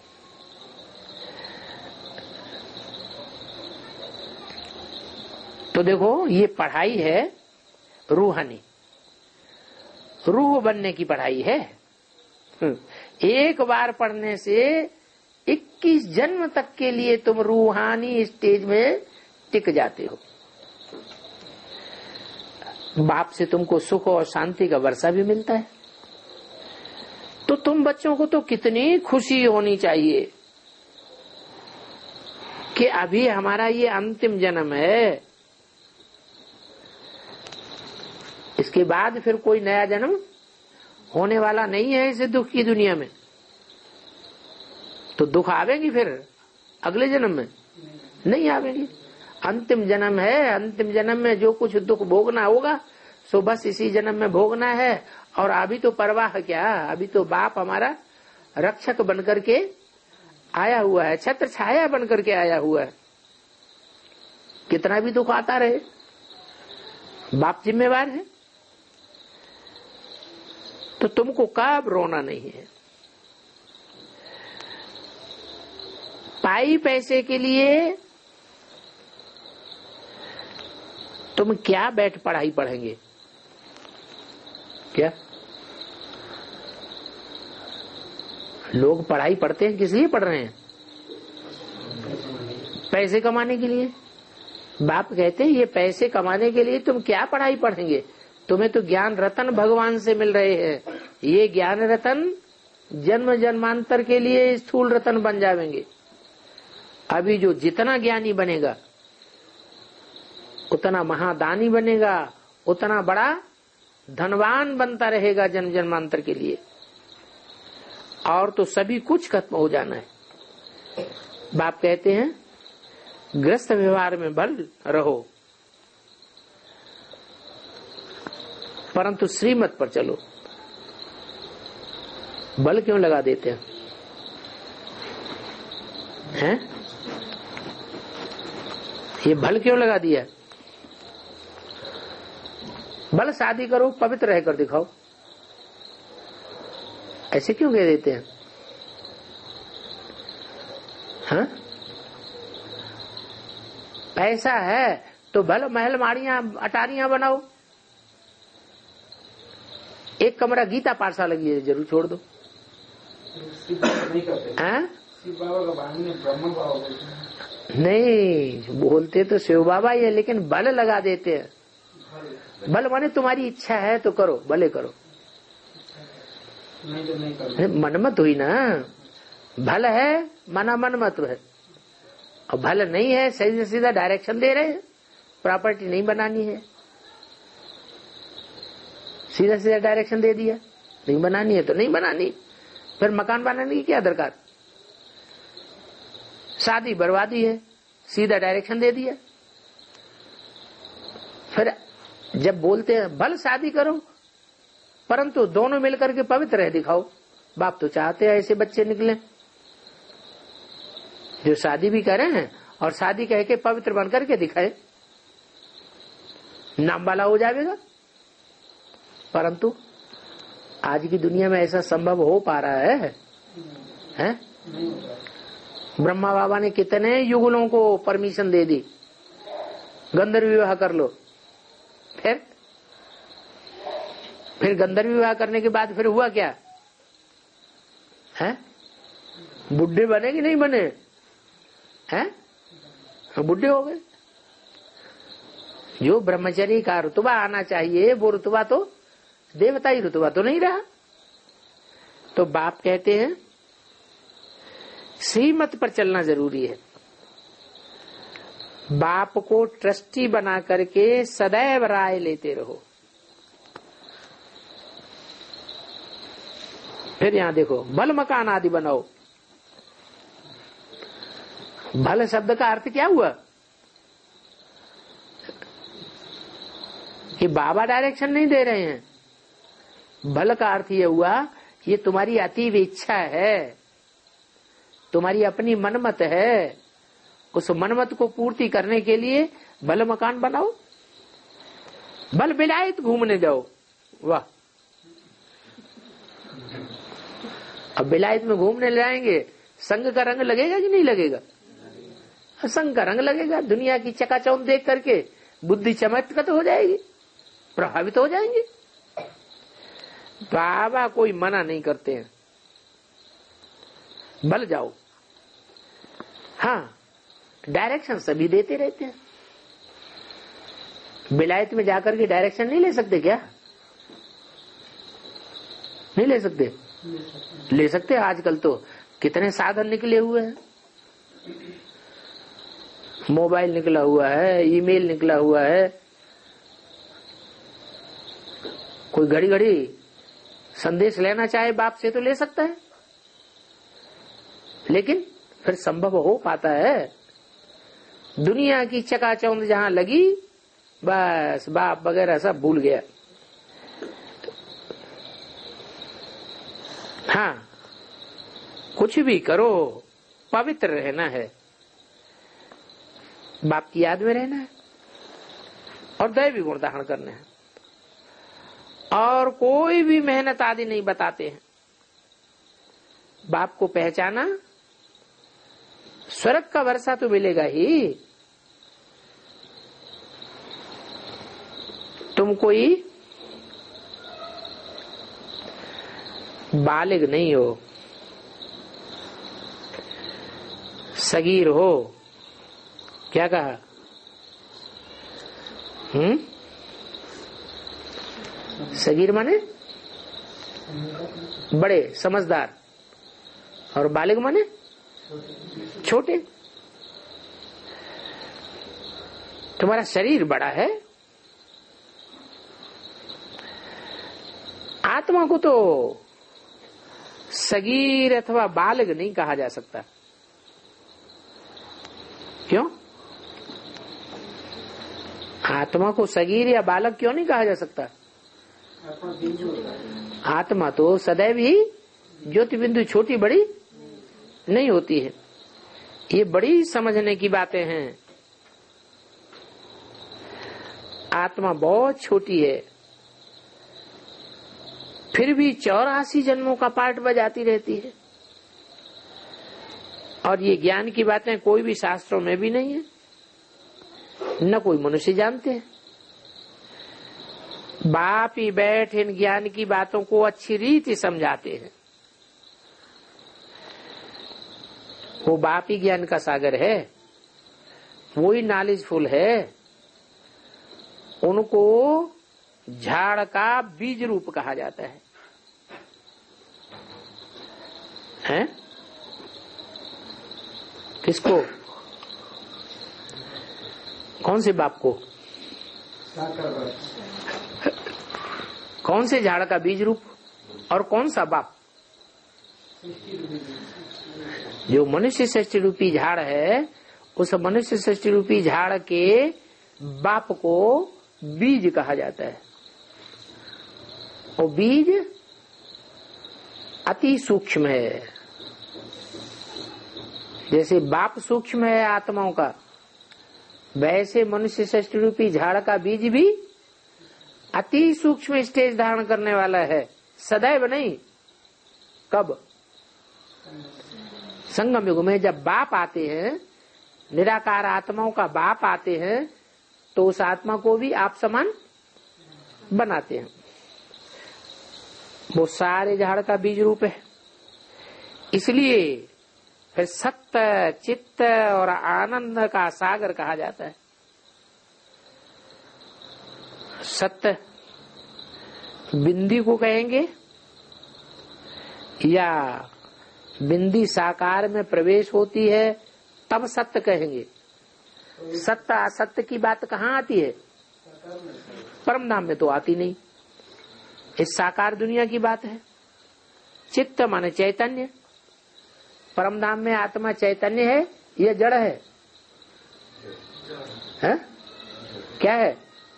तो देखो, ये पढ़ाई है रूहानी, रूह बनने की पढ़ाई है। एक बार पढ़ने से 21 जन्म तक के लिए तुम रूहानी स्टेज में टिक जाते हो। बाप से तुमको सुख और शांति का वर्षा भी मिलता है। तो तुम बच्चों को तो कितनी खुशी होनी चाहिए कि अभी हमारा ये अंतिम जन्म है, इसके बाद फिर कोई नया जन्म होने वाला नहीं है इस दुख की दुनिया में। तो दुख आवेगी फिर अगले जन्म में? नहीं आवेगी। अंतिम जन्म है, अंतिम जन्म में जो कुछ दुख भोगना होगा सो बस इसी जन्म में भोगना है। और अभी तो परवाह क्या, अभी तो बाप हमारा रक्षक बनकर के आया हुआ है, छत्र छाया बनकर के आया हुआ है। कितना भी दुख आता रहे बाप जिम्मेवार है। तो तुमको कब रोना नहीं है। पाई पैसे के लिए तुम क्या बैठ पढ़ाई पढ़ेंगे? क्या लोग पढ़ाई पढ़ते हैं, किस लिए पढ़ रहे हैं? पैसे कमाने के लिए। बाप कहते हैं ये पैसे कमाने के लिए तुम क्या पढ़ाई पढ़ेंगे? तुम्हें तो ज्ञान रतन भगवान से मिल रहे हैं। ये ज्ञान रतन जन्म जन्मांतर के लिए स्थूल रतन बन जाएंगे। अभी जो जितना ज्ञानी बनेगा उतना महादानी बनेगा, उतना बड़ा धनवान बनता रहेगा जन्म जन्मांतर के लिए। और तो सभी कुछ खत्म हो जाना है। बाप कहते हैं गृहस्थ व्यवहार में बल रहो परंतु श्रीमत पर चलो। बल क्यों लगा देते हैं? ये बल क्यों लगा दिया? बल शादी करो, पवित्र रहकर दिखाओ, ऐसे क्यों कह देते हैं? हाँ? पैसा है तो भले महल माड़ियां अटारियां बनाओ, एक कमरा गीता पाठशाला लगी है जरूर छोड़ दो। नहीं करते। हाँ? शिव बाबा का वाणी में ब्रह्म बाबा बोलते हैं। नहीं बोलते तो शिव बाबा ही है, लेकिन बल लगा देते हैं। बल माने तुम्हारी इच्छा है तो करो, भले करो, नहीं तो नहीं करो। मनमत हुई ना। भल है माना मनमत है, और भल नहीं है सीधा सीधा डायरेक्शन दे रहे हैं। प्रॉपर्टी नहीं बनानी है, सीधा सीधा डायरेक्शन दे दिया। नहीं बनानी है तो नहीं बनानी, फिर मकान बनाने की क्या दरकार? शादी बर्बादी है, सीधा डायरेक्शन दे दिया। फिर जब बोलते हैं भल शादी करो परंतु दोनों मिलकर के पवित्र रह दिखाओ। बाप तो चाहते हैं ऐसे बच्चे निकले जो शादी भी करें और शादी कह के पवित्र बनकर के दिखाए, नाम वाला हो जाएगा। परंतु आज की दुनिया में ऐसा संभव हो पा रहा है? ब्रह्मा बाबा ने कितने युगलों को परमिशन दे दी, गंधर्व विवाह कर लो। फिर गंधर्व विवाह करने के बाद फिर हुआ क्या है? बुढ़े बने कि नहीं बने? हैं? बुढ़े हो गए। जो ब्रह्मचर्य का रुतबा आना चाहिए वो रुतबा तो देवताई रुतबा तो नहीं रहा। तो बाप कहते हैं श्रीमत पर चलना जरूरी है। बाप को ट्रस्टी बना करके सदैव राय लेते रहो। फिर यहां देखो भल मकान आदि बनाओ। भल शब्द का अर्थ क्या हुआ कि बाबा डायरेक्शन नहीं दे रहे हैं। भल का अर्थ यह हुआ ये तुम्हारी अतीव इच्छा है, तुम्हारी अपनी मनमत है। उस मनमत को पूर्ति करने के लिए भल मकान बनाओ। भल विलायत घूमने जाओ। वाह, अब विलायत में घूमने जाएंगे, संग का रंग लगेगा कि नहीं लगेगा? संग का रंग लगेगा। दुनिया की चकाचौंध देख करके बुद्धि चमत्कृत हो जाएगी, प्रभावित हो जाएंगे। बाबा कोई मना नहीं करते हैं, बल जाओ। हाँ, डायरेक्शन सभी देते रहते हैं। विलायत में जाकर के डायरेक्शन नहीं ले सकते क्या? नहीं ले सकते? ले सकते। आजकल तो कितने साधन निकले हुए हैं। मोबाइल निकला हुआ है, ईमेल निकला हुआ है। कोई घड़ी घड़ी संदेश लेना चाहे बाप से तो ले सकता है, लेकिन फिर संभव हो पाता है? दुनिया की चकाचौंध जहां लगी, बस बाप वगैरह सब भूल गया। हाँ, कुछ भी करो, पवित्र रहना है, बाप की याद में रहना है और दैवी गुण धारण करने हैं। और कोई भी मेहनत आदि नहीं बताते हैं। बाप को पहचाना, स्वर्ग का वर्षा तो मिलेगा ही। तुम कोई बालिग नहीं हो, सगीर हो। क्या कहा? सगीर माने बड़े समझदार, और बालिग माने छोटे। तुम्हारा शरीर बड़ा है, आत्मा को तो सगीर अथवा बालिग नहीं कहा जा सकता। क्यों? आत्मा को सगीर या बालक क्यों नहीं कहा जा सकता? आत्मा तो सदैव ही ज्योति बिंदु छोटी बड़ी नहीं होती है। ये बड़ी समझने की बातें हैं। आत्मा बहुत छोटी है, फिर भी 84 जन्मों का पाठ बजाती रहती है। और ये ज्ञान की बातें कोई भी शास्त्रों में भी नहीं है, न कोई मनुष्य जानते हैं। बाप ही बैठ इन ज्ञान की बातों को अच्छी रीति समझाते हैं। वो बाप ही ज्ञान का सागर है, वो ही नॉलेजफुल है। उनको झाड़ का बीज रूप कहा जाता है। हैं? किसको? कौन से बाप को? कौन से झाड़ का बीज रूप और कौन सा बाप? जो मनुष्य सृष्टि रूपी झाड़ है, उस मनुष्य सृष्टि रूपी झाड़ के बाप को बीज कहा जाता है। वो बीज अति सूक्ष्म है। जैसे बाप सूक्ष्म है आत्माओं का, वैसे मनुष्य सृष्टि रूपी झाड़ का बीज भी अति सूक्ष्म स्टेज धारण करने वाला है। सदैव नहीं, कब? संगम युग में जब बाप आते हैं, निराकार आत्माओं का बाप आते हैं, तो उस आत्मा को भी आप समान बनाते हैं। वो सारे झाड़ का बीज रूप है। इसलिए फिर सत्य, चित्त और आनंद का सागर कहा जाता है। सत्य बिंदी को कहेंगे, या बिंदी साकार में प्रवेश होती है तब सत्य कहेंगे। सत्य असत्य की बात कहाँ आती है? परम धाम में तो आती नहीं। इस साकार दुनिया की बात है। चित्त माने चैतन्य, परम धाम में आत्मा चैतन्य है या जड़ है? है? क्या है?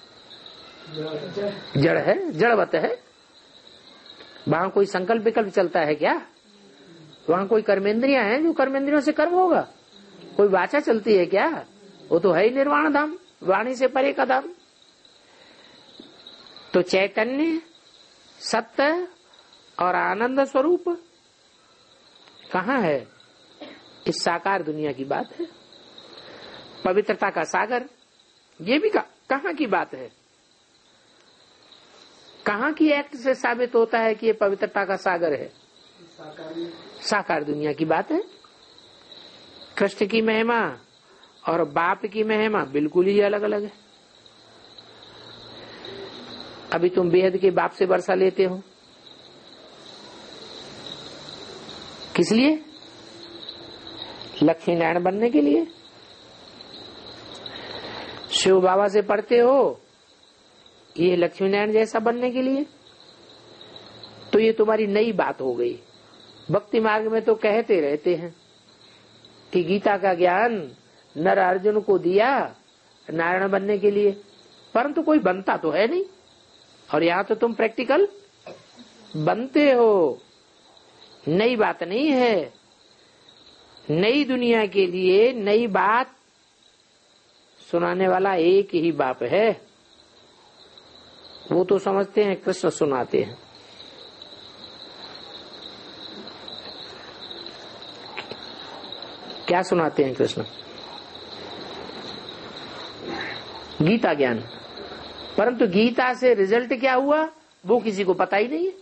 जड़ है, जड़वत है। वहां कोई संकल्प विकल्प चलता है क्या? वहां कोई कर्मेंद्रियां हैं जो कर्मेंद्रियों से कर्म होगा? कोई वाचा चलती है क्या? वो तो है ही निर्वाण धाम, वाणी से परे का धाम। तो चैतन्य, सत्य और आनंद स्वरूप कहाँ है? इस साकार दुनिया की बात है। पवित्रता का सागर, ये भी कहाँ की बात है? कहाँ की एक्ट से साबित होता है कि ये पवित्रता का सागर है? साकार दुनिया की बात है। कृष्ण की महिमा और बाप की महिमा बिल्कुल ही अलग अलग है। अभी तुम बेहद के बाप से वर्षा लेते हो, किस लिए? लक्ष्मी नारायण बनने के लिए। शिव बाबा से पढ़ते हो, ये लक्ष्मी नारायण जैसा बनने के लिए। तो ये तुम्हारी नई बात हो गई। भक्ति मार्ग में तो कहते रहते हैं कि गीता का ज्ञान नर अर्जुन को दिया नारायण बनने के लिए, परंतु कोई बनता तो है नहीं। और यहाँ तो तुम प्रैक्टिकल बनते हो। नई बात नहीं है। नई दुनिया के लिए नई बात सुनाने वाला एक ही बाप है। वो तो समझते हैं कृष्ण सुनाते हैं। क्या सुनाते हैं कृष्ण? गीता ज्ञान। परंतु गीता से रिजल्ट क्या हुआ वो किसी को पता ही नहीं है।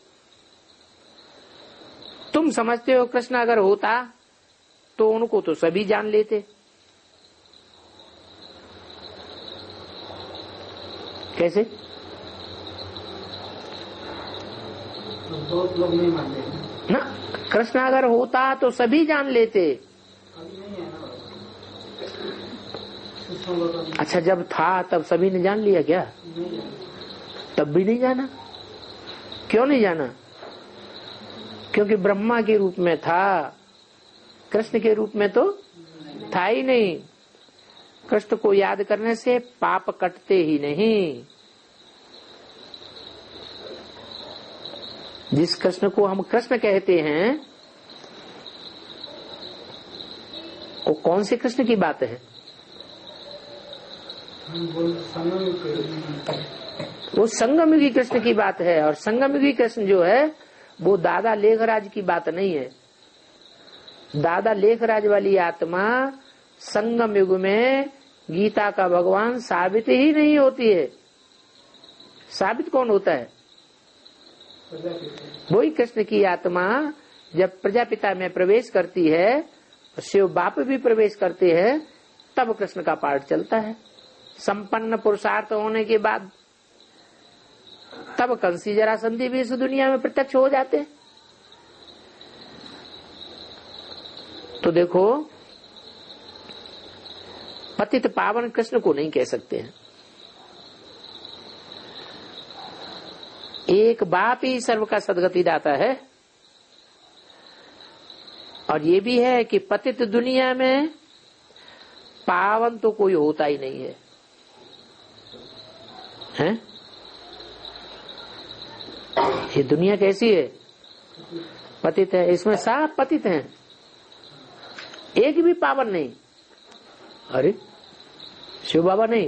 तुम समझते हो कृष्ण अगर होता तो उनको तो सभी जान लेते। कैसे? बहुत लोग नहीं मानते ना, कृष्ण अगर होता तो सभी जान लेते। अच्छा, जब था तब सभी ने जान लिया क्या? तब भी नहीं जाना। क्यों नहीं जाना? क्योंकि ब्रह्मा के रूप में था, कृष्ण के रूप में तो था ही नहीं। कृष्ण को याद करने से पाप कटते ही नहीं। जिस कृष्ण को हम कृष्ण कहते हैं वो कौन से कृष्ण की बात है? वो संगमयुगी कृष्ण की बात है। और संगमयुगी कृष्ण जो है वो दादा लेखराज की बात नहीं है। दादा लेखराज वाली आत्मा संगम युग में गीता का भगवान साबित ही नहीं होती है। साबित कौन होता है? वही कृष्ण की आत्मा जब प्रजापिता में प्रवेश करती है, शिव बाप भी प्रवेश करते हैं, तब कृष्ण का पाठ चलता है। संपन्न पुरुषार्थ होने के बाद तब कंसी जरासंधी भी इस दुनिया में प्रत्यक्ष हो जाते हैं। तो देखो, पतित पावन कृष्ण को नहीं कह सकते हैं। एक बाप ही सर्व का सदगति दाता है। और ये भी है कि पतित दुनिया में पावन तो कोई होता ही नहीं है, हैं? ये दुनिया कैसी है? पतित है। इसमें सब पतित हैं, एक भी पावन नहीं। अरे शिव बाबा नहीं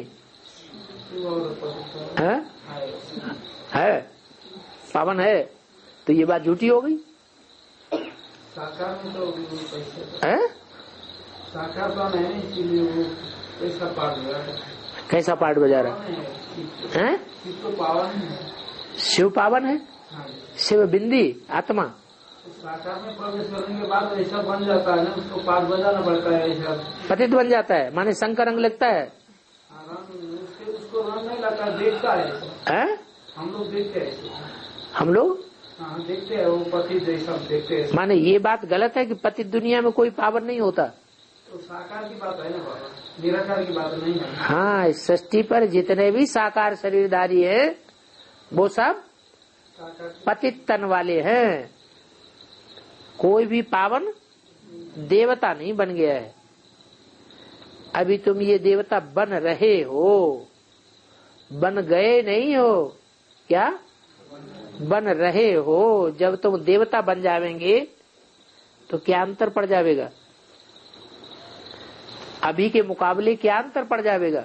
है, पावन है, तो ये बात झूठी हो गई। साकार में तो है? साकार तो नहीं, इसीलिए वो कैसा पाठ बजा रहा है। कैसा पाठ बजा रहा है? तो पावन है, शिव पावन है। हाँ। शिव बिंदी आत्मा साकार में प्रवेश करने के बाद ऐसा बन जाता है ना, उसको पाठ बजाना पड़ता है। ऐसा पतित बन जाता है, माने शंकर रंग लगता है। उसको रंग नहीं लगता, देखता है। हम लोग देखते हैं, हम लोग देखते हैं, वो पति जैसा देखते हैं। माने ये बात गलत है कि पतित दुनिया में कोई पावन नहीं होता। तो साकार की बात है ना बाबा, निराकार की बात नहीं है। हाँ, इस सृष्टि पर जितने भी साकार शरीरधारी है वो सब पतित तन वाले हैं। कोई भी पावन देवता नहीं बन गया है। अभी तुम ये देवता बन रहे हो, बन गए नहीं हो। क्या बन रहे हो? जब तुम देवता बन जावेंगे तो क्या अंतर पड़ जाएगा? अभी के मुकाबले क्या अंतर पड़ जाएगा?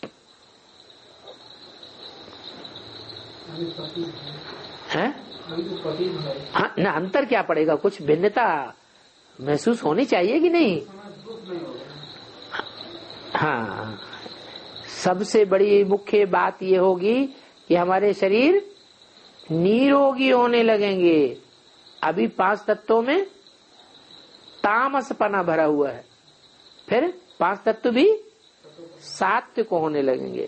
है? हाँ ना, अंतर क्या पड़ेगा? कुछ भिन्नता महसूस होनी चाहिए कि नहीं? हाँ, सबसे बड़ी मुख्य बात ये होगी कि हमारे शरीर निरोगी होने लगेंगे। अभी 5 तत्वों में तामसपना भरा हुआ है, फिर 5 तत्व भी सात्विक को होने लगेंगे।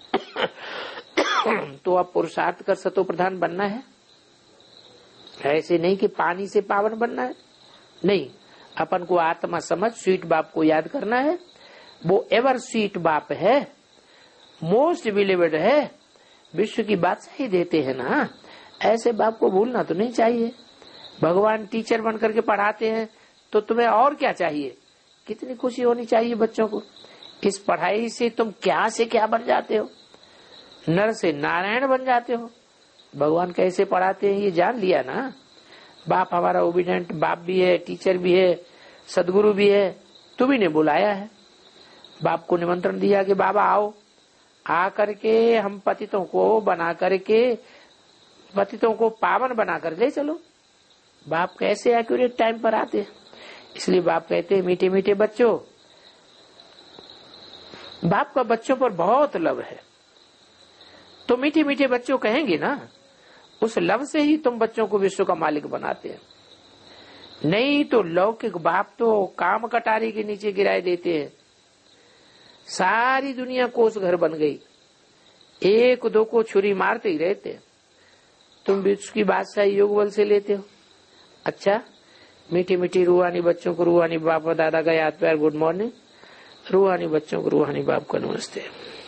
तो अब पुरुषार्थ कर सतो प्रधान बनना है, ऐसे नहीं कि पानी से पावन बनना है, नहीं, अपन को आत्मा समझ स्वीट बाप को याद करना है। वो एवर स्वीट बाप है, मोस्ट बिलीवेड है, विश्व की बादशाही देते हैं ना, ऐसे बाप को भूलना तो नहीं चाहिए। भगवान टीचर बन करके पढ़ाते हैं तो तुम्हें और क्या चाहिए, कितनी खुशी होनी चाहिए बच्चों को। इस पढ़ाई से तुम क्या से क्या बन जाते हो, नर से नारायण बन जाते हो। भगवान कैसे पढ़ाते हैं ये जान लिया ना। बाप हमारा ओबिडेंट बाप भी है, टीचर भी है, सदगुरु भी है, तुम्ही ने बुलाया है। बाप को निमंत्रण दिया कि बाबा आओ, आ करके हम पतितों को बना करके, पतितों को पावन बना कर ले चलो। बाप कैसे एक्यूरेट टाइम पर आते हैं, इसलिए बाप कहते हैं मीठे मीठे बच्चों। बाप का बच्चों पर बहुत लव है, तो मीठे मीठे बच्चों कहेंगे ना, उस लव से ही तुम बच्चों को विश्व का मालिक बनाते हैं। नहीं तो लौकिक बाप तो काम कटारी के नीचे गिराए देते हैं। सारी दुनिया कोस घर बन गई, एक दो को छुरी मारते ही रहते हैं। तुम विश्व की बादशाही योग बल से लेते हो। अच्छा, मीठी मीठी रूहानी बच्चों को रूहानी बाप दादा का याद प्यार गुड मॉर्निंग, रूहानी बच्चों को रूहानी बाप का नमस्ते।